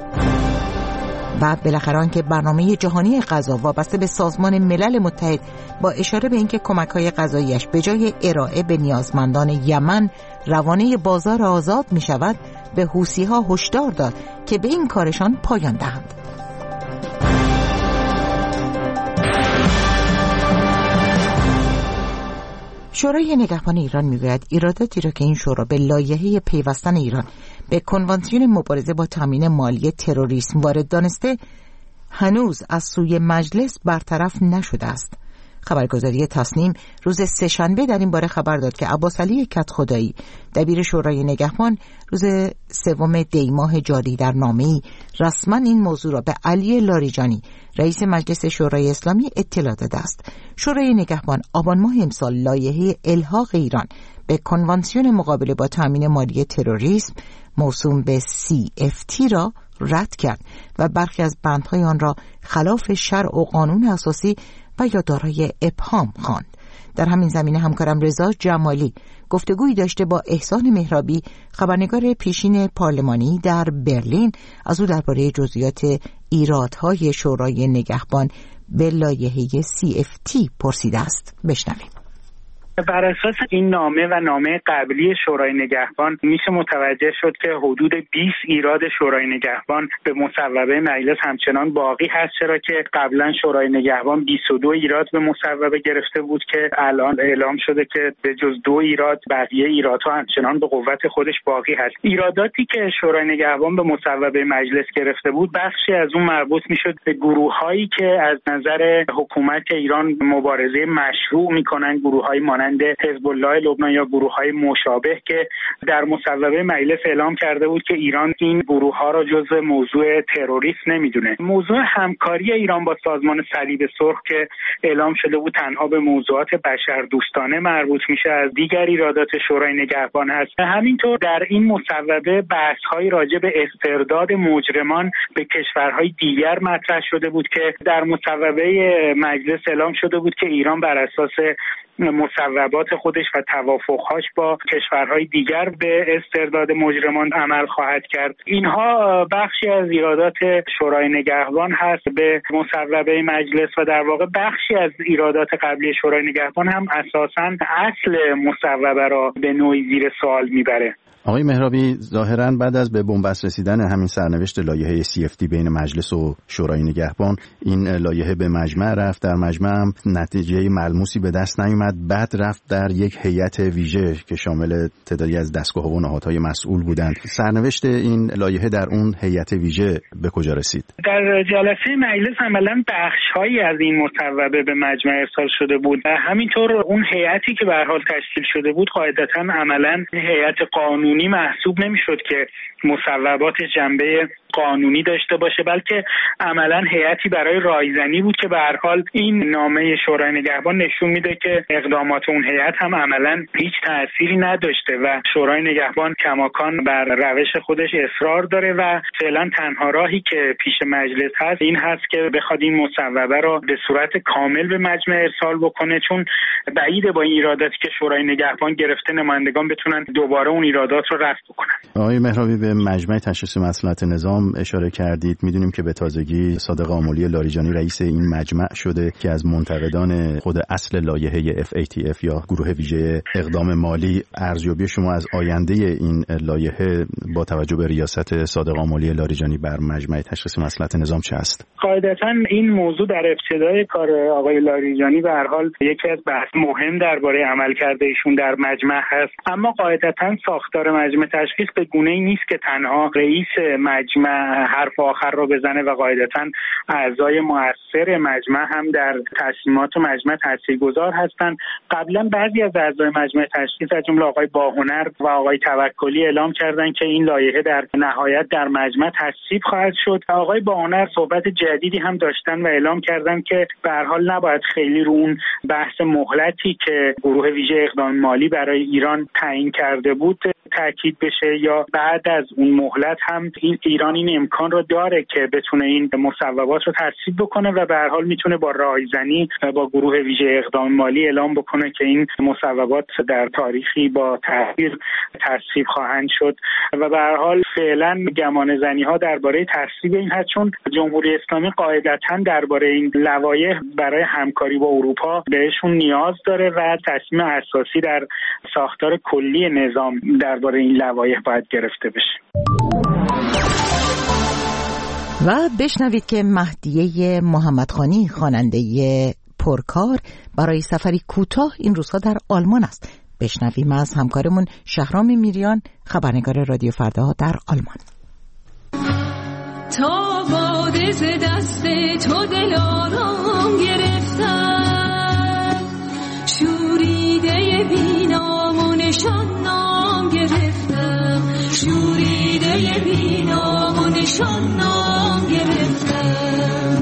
و بالاخره آنکه برنامه جهانی غذا وابسته به سازمان ملل متحد با اشاره به اینکه کمک‌های غذایی‌اش به جای ارائه به نیازمندان یمن روانه بازار آزاد می‌شود، به حوثی‌ها هشدار داد که به این کارشان پایان دهند. شورای نگهبان ایران میگوید ایراداتی را که این شورا به لایحه پیوستن ایران به کنوانسیون مبارزه با تامین مالی تروریسم وارد دانسته هنوز از سوی مجلس برطرف نشده است. خبرگزاری تصنیم روز سه‌شنبه در این باره خبر داد که عباس علی کدخدایی دبیر شورای نگهبان روز 3 دی ماه جاری در نامه‌ای رسما این موضوع را به علی لاریجانی رئیس مجلس شورای اسلامی اطلاع داده است. شورای نگهبان آبان ماه امسال لایحه الحاق ایران به کنوانسیون مقابله با تامین مالی تروریسم موسوم به CFT را رد کرد و برخی از بندهای آن را خلاف شرع و قانون اساسی و یا دارای ابهام خواند. در همین زمینه همکارم رضا جمالی گفتگویی داشته با احسان مهرابی، خبرنگار پیشین پارلمانی در برلین، از او درباره جزئیات ایرادهای شورای نگهبان به لایحه CFT پرسیده است. بشنویم. بر اساس این نامه و نامه قبلی شورای نگهبان میشه متوجه شد که حدود 20 ایراد شورای نگهبان به مصوبه مجلس همچنان باقی هست، چرا که قبلا شورای نگهبان 22 ایراد به مصوبه گرفته بود که الان اعلام شده که به جز 2 ایراد بقیه ایرادها همچنان به قوت خودش باقی هست. ایراداتی که شورای نگهبان به مصوبه مجلس گرفته بود بخشی از اون مربوط میشد به گروه‌هایی که از نظر حکومت ایران مبارزه مشروع میکنن، گروه‌های حزب الله لبنان یا گروه‌های مشابه که در مصوبه مجلس اعلام کرده بود که ایران این گروه‌ها را جزو موضوع تروریسم نمیدونه. موضوع همکاری ایران با سازمان صلیب سرخ که اعلام شده بود تنها به موضوعات بشردوستانه مربوط میشه از دیگر ایرادات شورای نگهبان هست. همینطور در این مصوبه بحث‌های راجع به استرداد مجرمان به کشورهای دیگر مطرح شده بود که در مصوبه مجلس اعلام شده بود که ایران بر اساس مصوبات خودش و توافقهاش با کشورهای دیگر به استرداد مجرمان عمل خواهد کرد. اینها بخشی از ایرادات شورای نگهبان هست به مصوبه مجلس و در واقع بخشی از ایرادات قبلی شورای نگهبان هم اساساً اصل مصوبه را به نوعی زیر سوال میبره. آقای مهرابی، ظاهراً بعد از به بنبست رسیدن همین سرنوشت لایحه CFT بین مجلس و شورای نگهبان، این لایحه به مجمع رفت. در مجمع هم نتیجه ملموسی به دست نیامد. بعد رفت در یک هیئت ویژه که شامل تعدادی از دستگاه و نهادهای مسئول بودند. سرنوشت این لایحه در اون هیئت ویژه به کجا رسید؟ در جلسه مجلس عملاً بخش‌هایی از این مصوبه به مجمع ارسال شده بود. همینطور اون هیئتی که به هر حال تشکیل شده بود قاعدتاً عملاً هیئت قانونی محسوب نمیشد که مصوبات جنبه قانونی داشته باشه، بلکه عملا هیئتی برای رایزنی بود که به هر حال این نامه شورای نگهبان نشون میده که اقدامات اون هیئت هم عملا هیچ تأثیری نداشته و شورای نگهبان کماکان بر روش خودش اصرار داره و فعلا تنها راهی که پیش مجلس هست این هست که بخواد این مصوبه را به صورت کامل به مجمع ارسال بکنه، چون بعیده با این ایراداتی که شورای نگهبان گرفته نمایندگان بتونن دوباره اون ایرادات رو رفع بکنن. آقای مهرابی به مجمع تشخیص مصلحت نظام اشاره کردید. میدونیم که به تازگی صادق آملی لاریجانی رئیس این مجمع شده که از منتقدان خود اصل لایحه FATF یا گروه ویژه اقدام مالی. ارزیابی شما از آینده این لایحه با توجه به ریاست صادق آملی لاریجانی بر مجمع تشخیص مصلحت نظام چه است؟ قاعدتاً این موضوع در ابتدای کار آقای لاریجانی به هر حال یکی از بحث مهم درباره عملکرد ایشون در مجمع هست، اما قاعدتاً ساختار مجمع تشخیص به گونه‌ای نیست که تنها رئیس مجمع حرف آخر رو بزنه و قاعدتاً اعضای مؤثر مجمع هم در تصمیمات مجمع تاثیرگذار هستند. قبلا بعضی از اعضای مجمع تشخیص از جمله آقای باهنر و آقای توکلی اعلام کردند که این لایحه در نهایت در مجمع تصویب خواهد شد. آقای باهنر صحبت جدیدی هم داشتن و اعلام کردن که به هر حال نباید خیلی رو اون بحث مهلتی که گروه ویژه اقدام مالی برای ایران تعیین کرده بود تاکید بشه، یا بعد از اون مهلت هم ایران این امکان رو داره که بتونه این مصوبات رو تصویب بکنه و به هر حال میتونه با رایزنی با گروه ویژه اقدام مالی اعلام بکنه که این مصوبات در تاریخی با تأخیر تصویب خواهند شد و به هر حال فعلا گمان زنی ها درباره تصویب این هست، چون جمهوری اسلامی قاعدتاً درباره این لوایح برای همکاری با اروپا بهشون نیاز داره و تصمیم اساسی در ساختار کلی نظام درباره این لوایح باید گرفته بشه. و بشنوید که مهدیه محمدخانی خواننده پرکار برای سفری کوتاه این روزها در آلمان است. بشنویم از همکارمون شهرام میریان خبرنگار رادیو فردا در آلمان. تا باده ز دست تو دلارام گرفتم، شوریده بینام و نشان نام گرفتم، شوریده بینام و نشان نام گرفتم.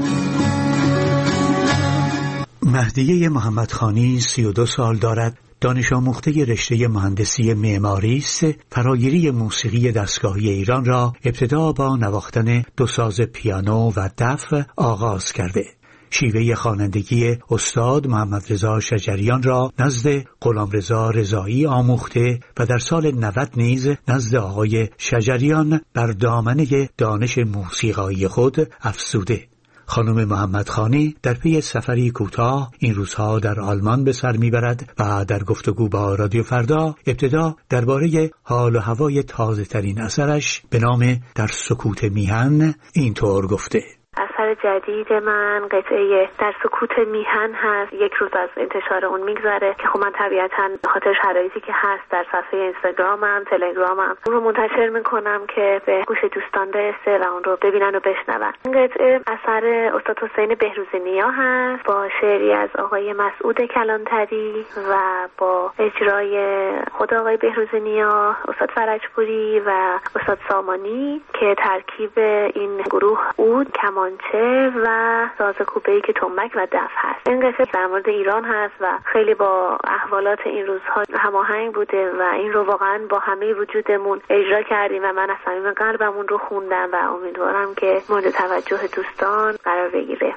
مهدیه محمدخانی 32 سال دارد. دانش آموخته رشته مهندسی معماری است. فراگیری موسیقی دستگاهی ایران را ابتدا با نواختن دو ساز پیانو و دف آغاز کرده. شیوه خوانندگی استاد محمد رضا شجریان را نزد غلامرضا رضایی آموخته و در سال 90 نیز نزد آقای شجریان بر دامنه دانش موسیقایی خود افزوده. خانم محمدخانی در پی سفری کوتاه این روزها در آلمان به سر میبرد و در گفتگو با رادیو فردا ابتدا درباره حال و هوای تازه ترین اثرش به نام در سکوت میهن اینطور گفته: اثر جدید من قطعه در سکوت میهن هست. یک روز از انتشار اون میگذره که خب من طبیعتاً به خاطر شرایطی که هست در صفحه اینستاگرامم، تلگرامم اون رو منتشر میکنم که به گوش دوستان برسه و اون رو ببینن و بشنون. این قطعه اثر استاد حسین بهروز نیا هست با شعری از آقای مسعود کلانتری و با اجرای خود آقای بهروز نیا، استاد فرجپوری و استاد سامانی که ترکیب این گروه عود، کمانچه و ساز کوبه‌ای که تنبک و دف هست. این قصه در مورد ایران هست و خیلی با احوالات این روزها هماهنگ بوده و این رو واقعا با همه وجودمون اجرا کردیم و من از صمیم قلبم اون رو خوندم و امیدوارم که مورد توجه دوستان قرار بگیره.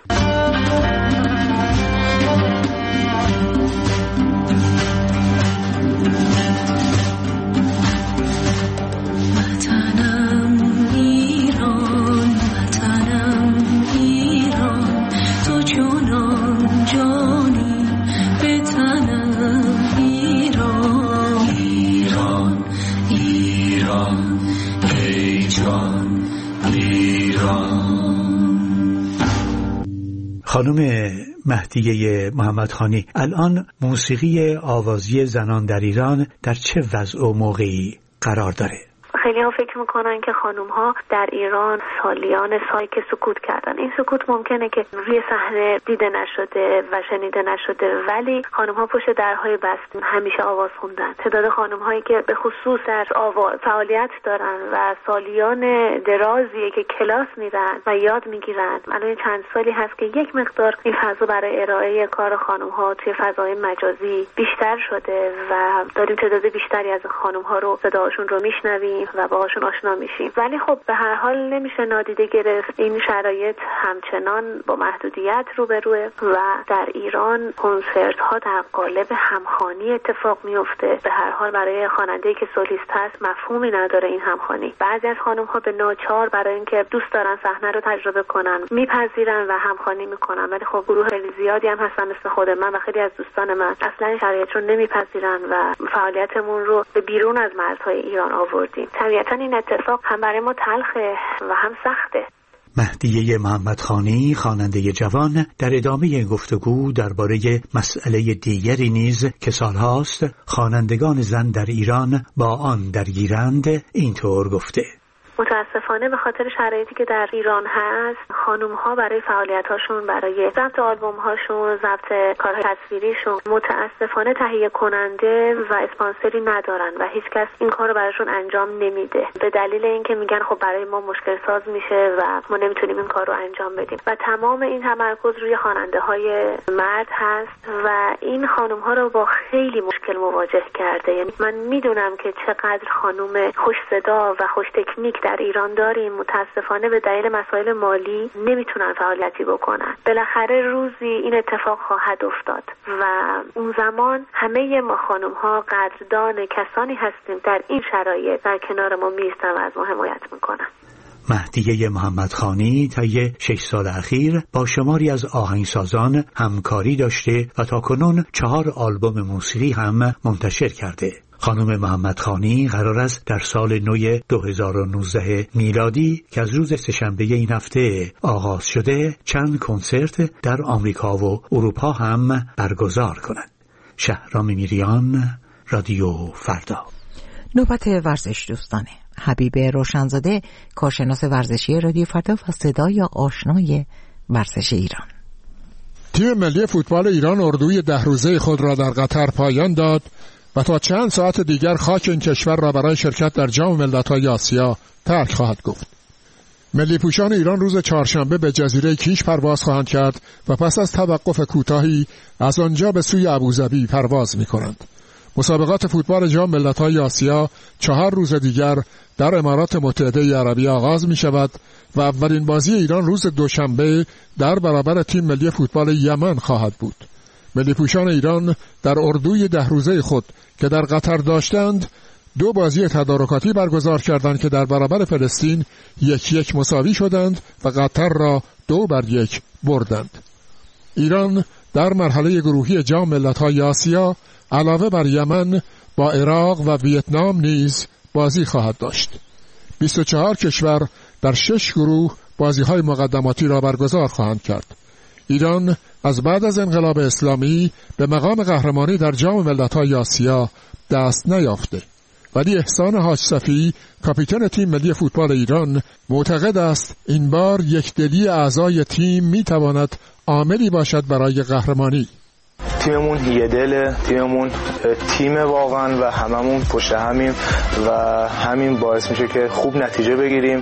خانم مهدیه محمدخانی، الان موسیقی آوازی زنان در ایران در چه وضع و موقعی قرار داره؟ خیلی ها فکر میکنن که خانم ها در ایران سالیان سالی که سکوت کردن. این سکوت ممکنه که روی صحنه دیده نشده و شنیده نشده، ولی خانم ها پشت درهای بست همیشه آواز خوندن. تعداد خانم هایی که به خصوص در آواز فعالیت دارن و سالیان درازیه که کلاس میرن و یاد میگیرن. الان چند سالی هست که یک مقدار این فضا برای ارائه کار خانم ها توی فضای مجازی بیشتر شده و داریم تعداد بیشتری از خانم ها رو صداشون رو میشنویم و باهاشون آشنا میشیم. ولی خب به هر حال نمیشه نادیده گرفت این شرایط همچنان با محدودیت روبروه و در ایران کنسرت ها در قالب همخوانی اتفاق میفته. به هر حال برای خواننده‌ای که سولیست هست مفهومی نداره این همخوانی. بعضی از خانم ها به ناچار برای اینکه دوست دارن صحنه رو تجربه کنن میپذیرن و همخوانی میکنن، ولی خب گروه خیلی زیادی هم هستن مثل خود من و خیلی از دوستان من اصلا این شرایط رو نمیپذیرن و فعالیتمون رو به بیرون از مرزهای ایران آوردیم. طبیعتا این اتفاق هم برای ما تلخه و هم سخته. مهدیه محمدخانی، خواننده جوان، در ادامه گفتگو درباره مسئله دیگری نیز که سالهاست خوانندگان زن در ایران با آن درگیرند اینطور گفته: متاسفانه به خاطر شرایطی که در ایران هست، خانم ها برای فعالیت هاشون، برای ضبط آلبوم هاشون، ضبط کارهای تصویریشون متاسفانه تهیه کننده و اسپانسری ندارن و هیچ کس این کار رو براشون انجام نمیده، به دلیل اینکه میگن خب برای ما مشکل ساز میشه و ما نمیتونیم این کار رو انجام بدیم و تمام این تمرکز روی خواننده های مرد هست و این خانم ها رو با خیلی مشکل مواجه کرده. یعنی من میدونم که چقدر خانم خوش صدا و خوش تکنیک در ایران داریم، متاسفانه به دلیل مسائل مالی نمیتونن فعالیتی بکنن. بالاخره روزی این اتفاق خواهد افتاد و اون زمان همه ما خانم ها قدردان کسانی هستیم در این شرایط در کنار ما میستن و از ما حمایت میکنن. مهدیه محمدخانی طی 6 سال اخیر با شماری از آهنگسازان همکاری داشته و تاکنون 4 آلبوم موسیقی هم منتشر کرده. خانم محمدخانی قرار است در سال نو 2019 میلادی که از روز سه‌شنبه این هفته آغاز شده چند کنسرت در آمریکا و اروپا هم برگزار کنند. شهرام میریان، رادیو فردا. نوبت ورزش دوستانه. حبیب روشنزاده، کارشناس ورزشی رادیو فردا و صدای آشنای ورزش ایران. تیم ملی فوتبال ایران اردوی 10 روزه خود را در قطر پایان داد و تا چند ساعت دیگر خاک این کشور را برای شرکت در جام ملت‌های آسیا ترک خواهد گفت. ملی پوشان ایران روز چهارشنبه به جزیره کیش پرواز خواهند کرد و پس از توقف کوتاهی از آنجا به سوی ابوظبی پرواز می‌کنند. مسابقات فوتبال جام ملت‌های آسیا 4 روز دیگر در امارات متحده عربی آغاز می‌شود و اولین بازی ایران روز دوشنبه در برابر تیم ملی فوتبال یمن خواهد بود. ملی پوشان ایران در اردوی 10 روزه خود که در قطر داشتند 2 بازی تدارکاتی برگزار کردند که در برابر فلسطین 1-1 مساوی شدند و قطر را 2-1 بردند. ایران در مرحله گروهی جام ملت‌های آسیا علاوه بر یمن با عراق و ویتنام نیز بازی خواهد داشت. 24 کشور در 6 گروه بازی‌های مقدماتی را برگزار خواهند کرد. ایران از بعد از انقلاب اسلامی به مقام قهرمانی در جام ملت‌های آسیا دست نیافته، ولی احسان حاج صفی، کاپیتان تیم ملی فوتبال ایران، معتقد است این بار یکدلی اعضای تیم می‌تواند عاملی باشد برای قهرمانی. تیممون یه دله، تیممون تیم واقعا و هممون پشت همیم و همین باعث میشه که خوب نتیجه بگیریم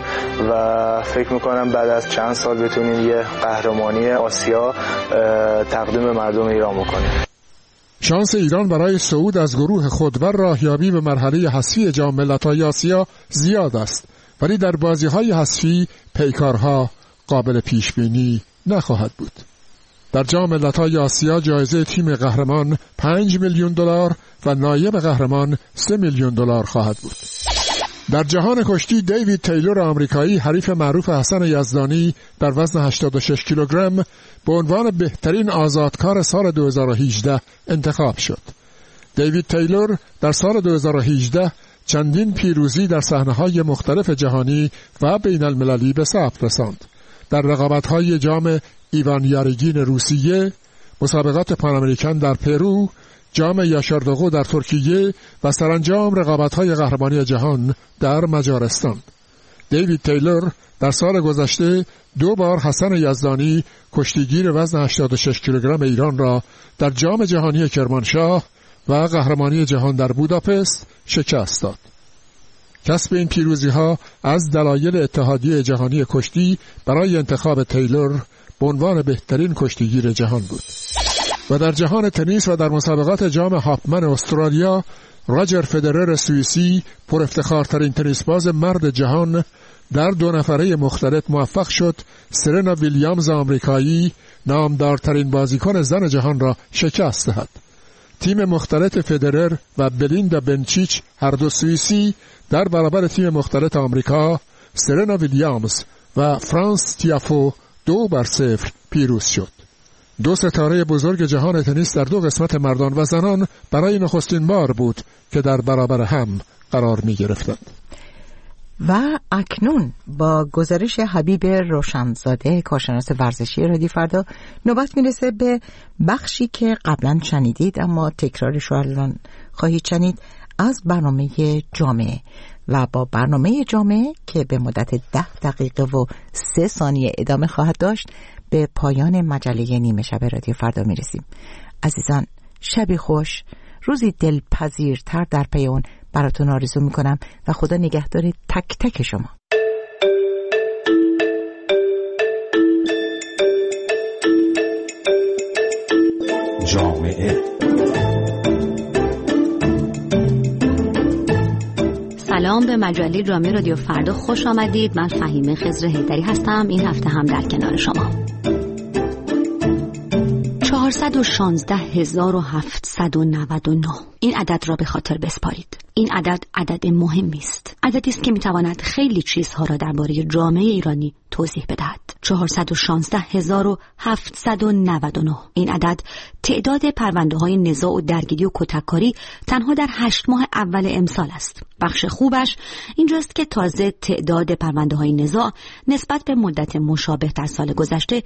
و فکر میکنم بعد از چند سال بتونیم یه قهرمانی آسیا تقدیم مردم ایران بکنیم. شانس ایران برای صعود از گروه خود و راهیابی به مرحله حذفی جام ملت‌های آسیا زیاد است، ولی در بازی‌های حذفی پیکارها قابل پیش‌بینی نخواهد بود. در جام ملت‌های آسیا جایزه تیم قهرمان 5 میلیون دلار و نایب قهرمان 3 میلیون دلار خواهد بود. در جهان کشتی دیوید تیلور آمریکایی حریف معروف حسن یزدانی در وزن 86 کیلوگرم به عنوان بهترین آزادکار سال 2018 انتخاب شد. دیوید تیلور در سال 2018 چندین پیروزی در صحنه‌های مختلف جهانی و بین المللی به ثبت رساند. در رقابت‌های جام ایوان یاریگین روسیه، مسابقات پان امریکن در پرو، جام یاشاردوغو در ترکیه و سرانجام رقابت‌های قهرمانی جهان در مجارستان. دیوید تیلور در سال گذشته 2 بار حسن یزدانی کشتیگیر وزن 86 کیلوگرم ایران را در جام جهانی کرمانشاه و قهرمانی جهان در بوداپست شکست داد. کسب این پیروزی‌ها از دلایل اتحادیه جهانی کشتی برای انتخاب تیلور به عنوان بهترین کشتیگیر جهان بود. و در جهان تنیس و در مسابقات جام هاپمن استرالیا، راجر فدرر سوئیسی پر افتخارترین تنیس باز مرد جهان در 2 نفره مختلط موفق شد سرنا ویلیامز آمریکایی نامدارترین بازیکن زن جهان را شکست دهد. تیم مختلط فدرر و بلیندا بنچیچ هر دو سوئیسی در برابر تیم مختلط آمریکا سرنا ویلیامز و فرانس تیافو 2-0 پیروز شد. 2 ستاره بزرگ جهان تنیس در 2 قسمت مردان و زنان برای نخستین بار بود که در برابر هم قرار می گرفتند. و اکنون با گزارش حبیب روشنزاده کارشناس ورزشی رادیو فردا نوبت میرسه به بخشی که قبلا شنیدید اما تکرارش رو الان خواهید شنید از برنامه جامعه. و با برنامه جامعه که به مدت 10 دقیقه و 3 ثانیه ادامه خواهد داشت به پایان مجله نیمه شب رادیو فردا میرسیم. عزیزان شبی خوش، روزی دلپذیرتر در پی اون براتون آرزو میکنم و خدا نگهدار تک تک شما. جامعه. سلام به مجله جامعه رادیو فردا خوش آمدید. من فهیمه خضر حیدری هستم. این هفته هم در کنار شما. 416799 این عدد را به خاطر بسپارید. این عدد مهمی است. عددی است که میتواند خیلی چیزها را درباره جامعه ایرانی توضیح بدهد. 416799 این عدد تعداد پرونده‌های نزاع و درگیری و کتککاری تنها در 8 ماه اول امسال است. بخش خوبش اینجاست که تازه تعداد پرونده‌های نزاع نسبت به مدت مشابه در سال گذشته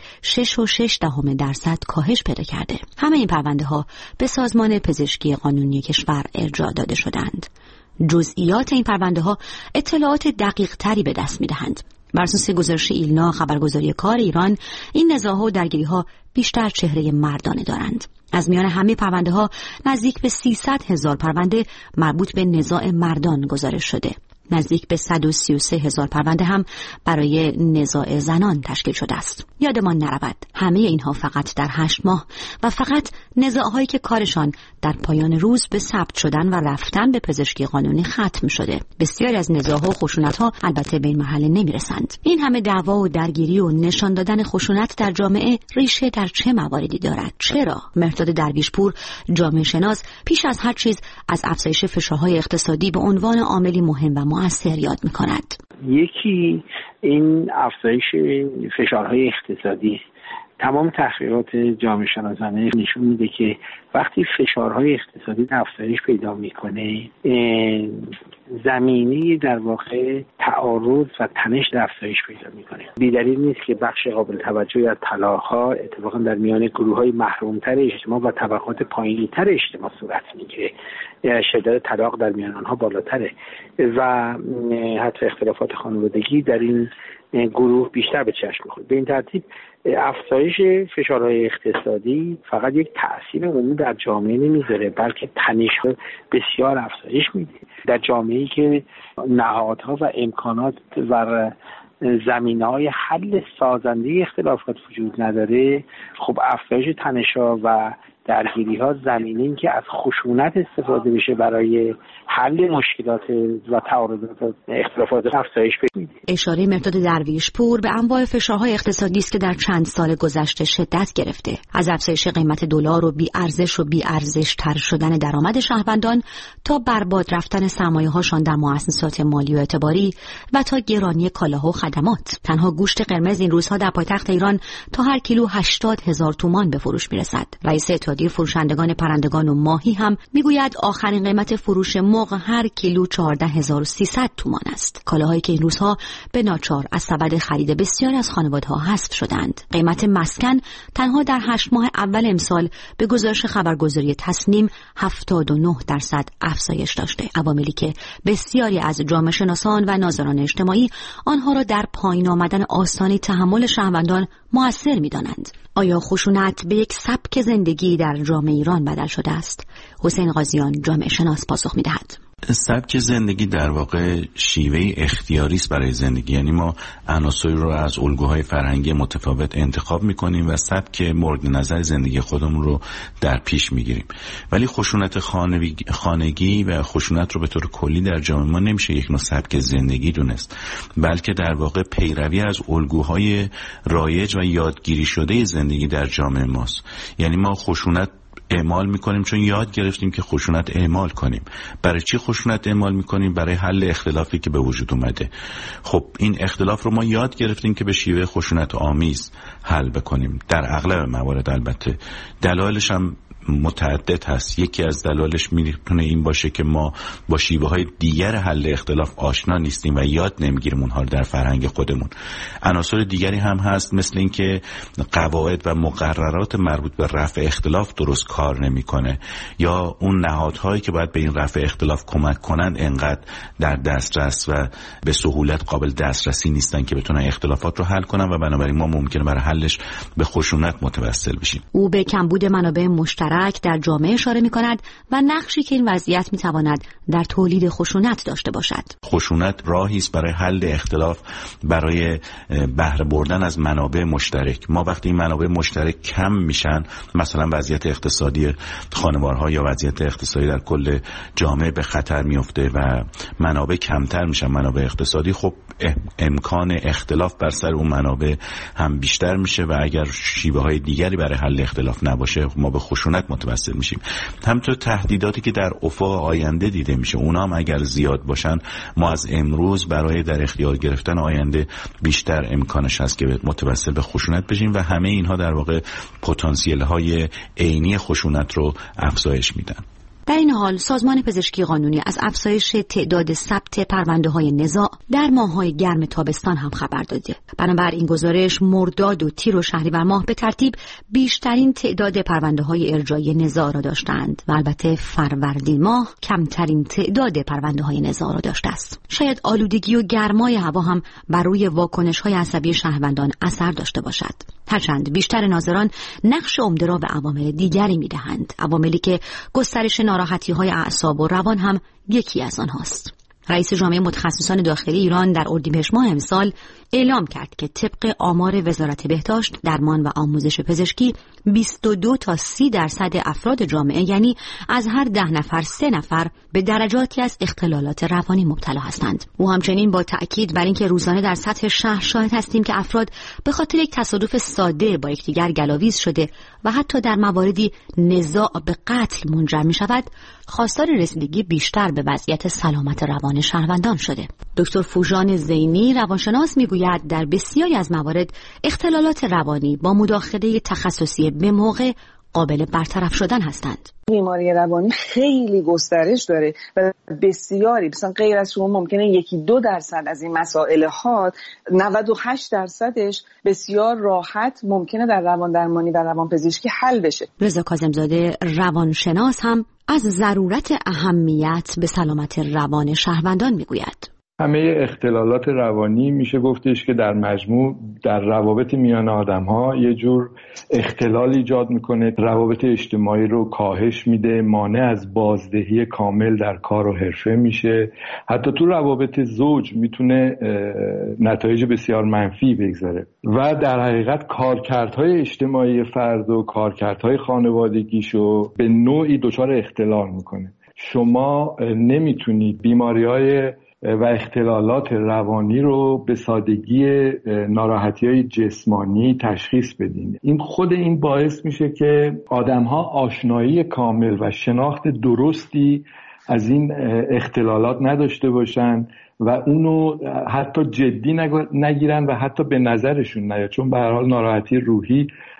6.6% کاهش پیدا کرده. همه این پرونده‌ها به سازمان پزشکی قانونی کشور ارجاع داده شدند. جزئیات این پرونده‌ها اطلاعات دقیق تری به دست می‌دهند. بر اساس گزارش ایلنا خبرگزاری کار ایران، این نزاع‌ها و دردگیری‌ها بیشتر چهره مردانه دارند. از میان همه پرونده‌ها نزدیک به 300,000 پرونده مربوط به نزاع مردان گزارش شده. نزدیک به 133,000 پرونده هم برای نزاع زنان تشکیل شده است. یادمان نرود همه اینها فقط در 8 ماه و فقط نزاع‌هایی که کارشان در پایان روز به ثبت شدن و رفتن به پزشکی قانونی ختم شده. بسیاری از نزاع‌ها و خشونت‌ها البته به این مرحله نمی‌رسند. این همه دعوا و درگیری و نشان دادن خشونت در جامعه ریشه در چه مواردی دارد؟ چرا؟ مهرداد درویشپور جامعه شناس پیش از هر چیز از افزایش فشارهای اقتصادی به عنوان عاملی مهم و مؤثر یاد می‌کند. یکی این افزایش فشارهای اقتصادی. تمام تحقیقات جامعه شناسانه نشون میده که وقتی فشارهای اقتصادی افزایش پیدا میکنه، زمینه در واقع تعارض و تنش افزایش پیدا میکنه. بی‌دلیل نیست که بخش قابل توجهی از طلاق‌ها اتفاقا در میان گروه‌های محروم‌تر اجتماع و طبقات پایین‌تر اجتماع صورت میگیره. شدت طلاق در میان آنها بالاتره و حتی اختلافات خانوادگی در این گروه بیشتر به چشم می‌خوره. به این ترتیب افزایش فشارهای اقتصادی فقط یک تأثیر عمومی در جامعه نمیذاره، بلکه تنش‌ها بسیار افزایش میده. در جامعه‌ای که نهادها و امکانات و زمینه‌های حل سازنده اختلافات وجود نداره، خب افزایش تنش‌ها و درگیری‌ها زمینه این که از خشونت استفاده بشه برای حل مشکلات و تعارضات و اختلافات افزایش پیدا می‌کنه. اشاره مهرداد درویشپور به انواع فشارهای اقتصادی است که در چند سال گذشته شدت گرفته، از افزایش قیمت دلار و بی‌ارزش و بی‌ارزش‌تر شدن درآمد شهروندان تا برباد رفتن سرمایه‌هاشان در مؤسسات مالی و اعتباری و تا گرانی کالاها و خدمات. تنها گوشت قرمز این روزها در پایتخت ایران تا هر کیلو 80,000 تومان به فروش می‌رسد. رئیس اتحادیه اتحادیه فروشندگان پرندگان و ماهی هم میگوید آخرین قیمت فروش مرغ هر کیلو 14300 تومان است. کالاهایی که این روزها به ناچار از سبد خرید بسیاری از خانواده‌ها حذف شدند. قیمت مسکن تنها در 8 ماه اول امسال به گزارش خبرگزاری تصنیم 79% افزایش داشته. عواملی که بسیاری از جامعه شناسان و ناظران اجتماعی آنها را در پایین آمدن آستانه تحمل شهروندان مؤثر می‌دانند. آیا خشونت به یک سبک زندگی در جامعه ایران بدل شده است؟ حسین قاضیان جامعه شناس پاسخ می‌دهد. سبک زندگی در واقع شیوه اختیاری است برای زندگی، یعنی ما عناصری رو از الگوهای فرهنگی متفاوت انتخاب می‌کنیم و سبک مورد نظر زندگی خودمون رو در پیش می‌گیریم. ولی خشونت خانگی و خشونت رو به طور کلی در جامعه ما نمیشه یک نوع سبک زندگی دونست، بلکه در واقع پیروی از الگوهای رایج و یادگیری شده زندگی در جامعه ماست. یعنی ما خشونت اعمال میکنیم چون یاد گرفتیم که خشونت اعمال کنیم. برای چی خشونت اعمال میکنیم؟ برای حل اختلافی که به وجود اومده. خب این اختلاف رو ما یاد گرفتیم که به شیوه خشونت آمیز حل بکنیم. در اغلب موارد البته دلایلش هم متعدد هست. یکی از دلایلش میتونه این باشه که ما با شیوه های دیگر حل اختلاف آشنا نیستیم و یاد نمیگیریم اونها رو در فرهنگ خودمون. عناصر دیگری هم هست، مثل این که قواعد و مقررات مربوط به رفع اختلاف درست کار نمیکنه، یا اون نهادهایی که باید به این رفع اختلاف کمک کنند انقدر در دسترس و به سهولت قابل دسترسی نیستن که بتونن اختلافات رو حل کنن و بنابراین ما ممکنه برای حلش به خشونت متوسل بشیم. او به کمبود منابع مشترک در جامعه اشاره می‌کند و نقشی که این وضعیت می‌تواند در تولید خشونت داشته باشد. خشونت راهی است برای حل اختلاف، برای بهره بردن از منابع مشترک. ما وقتی این منابع مشترک کم میشن، مثلا وضعیت اقتصادی خانوارها یا وضعیت اقتصادی در کل جامعه به خطر میفته و منابع کمتر میشن، منابع اقتصادی، خب امکان اختلاف بر سر اون منابع هم بیشتر میشه و اگر شیوه های دیگری برای حل اختلاف نباشه ما به خشونت متوسل میشیم. همینطور تهدیداتی که در افق آینده دیده میشه، اونا هم اگر زیاد باشن ما از امروز برای در اختیار گرفتن آینده بیشتر امکانش هست که متوسل به خشونت بشیم و همه اینها در واقع پتانسیل های عینی خشونت رو افزایش میدن. در این حال سازمان پزشکی قانونی از افزایش تعداد ثبت پرونده‌های نزاع در ماه‌های گرم تابستان هم خبر داده. بنابراین این گزارش مرداد و تیر و شهریور ماه به ترتیب بیشترین تعداد پرونده‌های ارجاعی نزاع را داشتند و البته فروردین ماه کمترین تعداد پرونده‌های نزاع را داشته است. شاید آلودگی و گرمای هوا هم بر روی واکنش‌های عصبی شهروندان اثر داشته باشد. هرچند بیشتر ناظران نقش عمده را به عوامل دیگری می‌دهند، عواملی که گسترش ناراحتی‌های اعصاب و روان هم یکی از آنهاست. رئیس جامعه متخصصان داخلی ایران در اردیبهشت ماه امسال اعلام کرد که طبق آمار وزارت بهداشت، درمان و آموزش پزشکی 22 تا 30% افراد جامعه، یعنی از هر 10 نفر 3 نفر به درجاتی از اختلالات روانی مبتلا هستند. او همچنین با تأکید بر اینکه روزانه در سطح شهر شاهد هستیم که افراد به خاطر یک تصادف ساده با یکدیگر گلاویز شده و حتی در مواردی نزاع به قتل منجر می شود، خواستار رسیدگی بیشتر به وضعیت سلامت روان شهروندان شده. دکتر فوژان زینی روانشناس میگوید در بسیاری از موارد اختلالات روانی با مداخله تخصصی به موقع قابل برطرف شدن هستند. بیماری روانی خیلی گسترش داره و بسیاری، مثلا غیر از شما ممکنه 1-2% از این مسائل ها 98%ش بسیار راحت ممکنه در روان درمانی و روان پزشکی حل بشه. رضا کاظمزاده روانشناس هم از ضرورت اهمیت به سلامت روان شهروندان میگوید. همه اختلالات روانی میشه گفتش که در مجموع در روابط میان آدم‌ها یه جور اختلال ایجاد میکنه، روابط اجتماعی رو کاهش میده، مانع از بازدهی کامل در کار و حرفه میشه. حتی تو روابط زوج میتونه نتایج بسیار منفی بگذاره و در حقیقت کارکردهای اجتماعی فرد و کارکردهای خانوادگیشو به نوعی دچار اختلال میکنه. شما نمیتونید بیماری‌های و اختلالات روانی رو به سادگی ناراحتی‌های جسمانی تشخیص بدین. خود این باعث میشه که آدم‌ها آشنایی کامل و شناخت درستی از این اختلالات نداشته باشن و اونو حتی جدی نگیرن و حتی به نظرشون نیاد، چون به هر حال ناراحتی روحی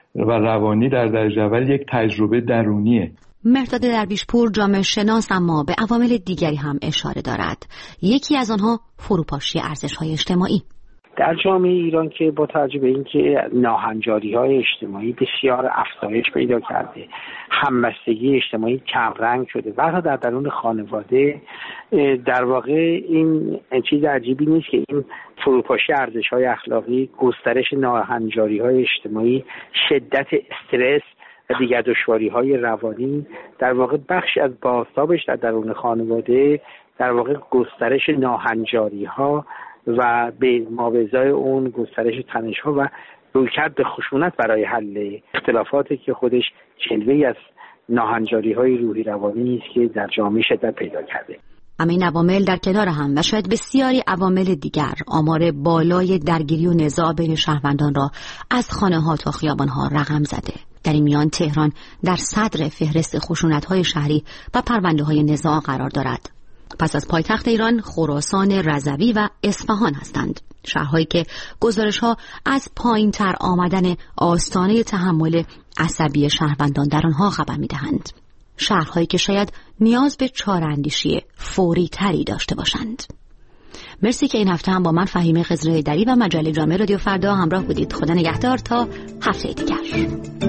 و روانی در درجه اول یک تجربه درونیه. مهرداد درویشپور جامعه شناس اما به عوامل دیگری هم اشاره دارد. یکی از آنها فروپاشی ارزش‌های اجتماعی. در جامعه ایران که با توجه به اینکه ناهنجاری‌های اجتماعی بسیار افزایش پیدا کرده، همبستگی اجتماعی کمرنگ شده و در درون خانواده، در واقع این چیز عجیبی نیست که این فروپاشی ارزش‌های اخلاقی، گسترش ناهنجاری‌های اجتماعی، شدت استرس و دیگر دشواری‌های روانی در واقع بخشی از بازتابش در درون خانواده در واقع گسترش ناهنجاری‌ها و به مابعضای اون گسترش تنش‌ها و رویکرد به خشونت برای حل اختلافاتی که خودش جلوه‌ای از ناهنجاری‌های روحی روانی است که در جامعه شدت پیدا کرده. اما این عوامل در کنار هم و شاید بسیاری عوامل دیگر آمار بالای درگیری و نزاع بین شهروندان را از خانه‌ها تا خیابان‌ها رقم زده. در این میان تهران در صدر فهرست خشونت‌های شهری و پرونده‌های نزاع قرار دارد. پس از پایتخت ایران خراسان، رضوی و اصفهان هستند، شهرهایی که گزارش‌ها از پایین‌تر آمدن آستانه تحمل عصبی شهروندان در آنها خبر می‌دهند. شهرهایی که شاید نیاز به چاره‌اندیشی فوری تری داشته باشند. مرسی که این هفته هم با من فهیمه خضرحیدری و مجله جامعه رادیو فردا همراه بودید. خدا نگهدار تا هفته دیگر.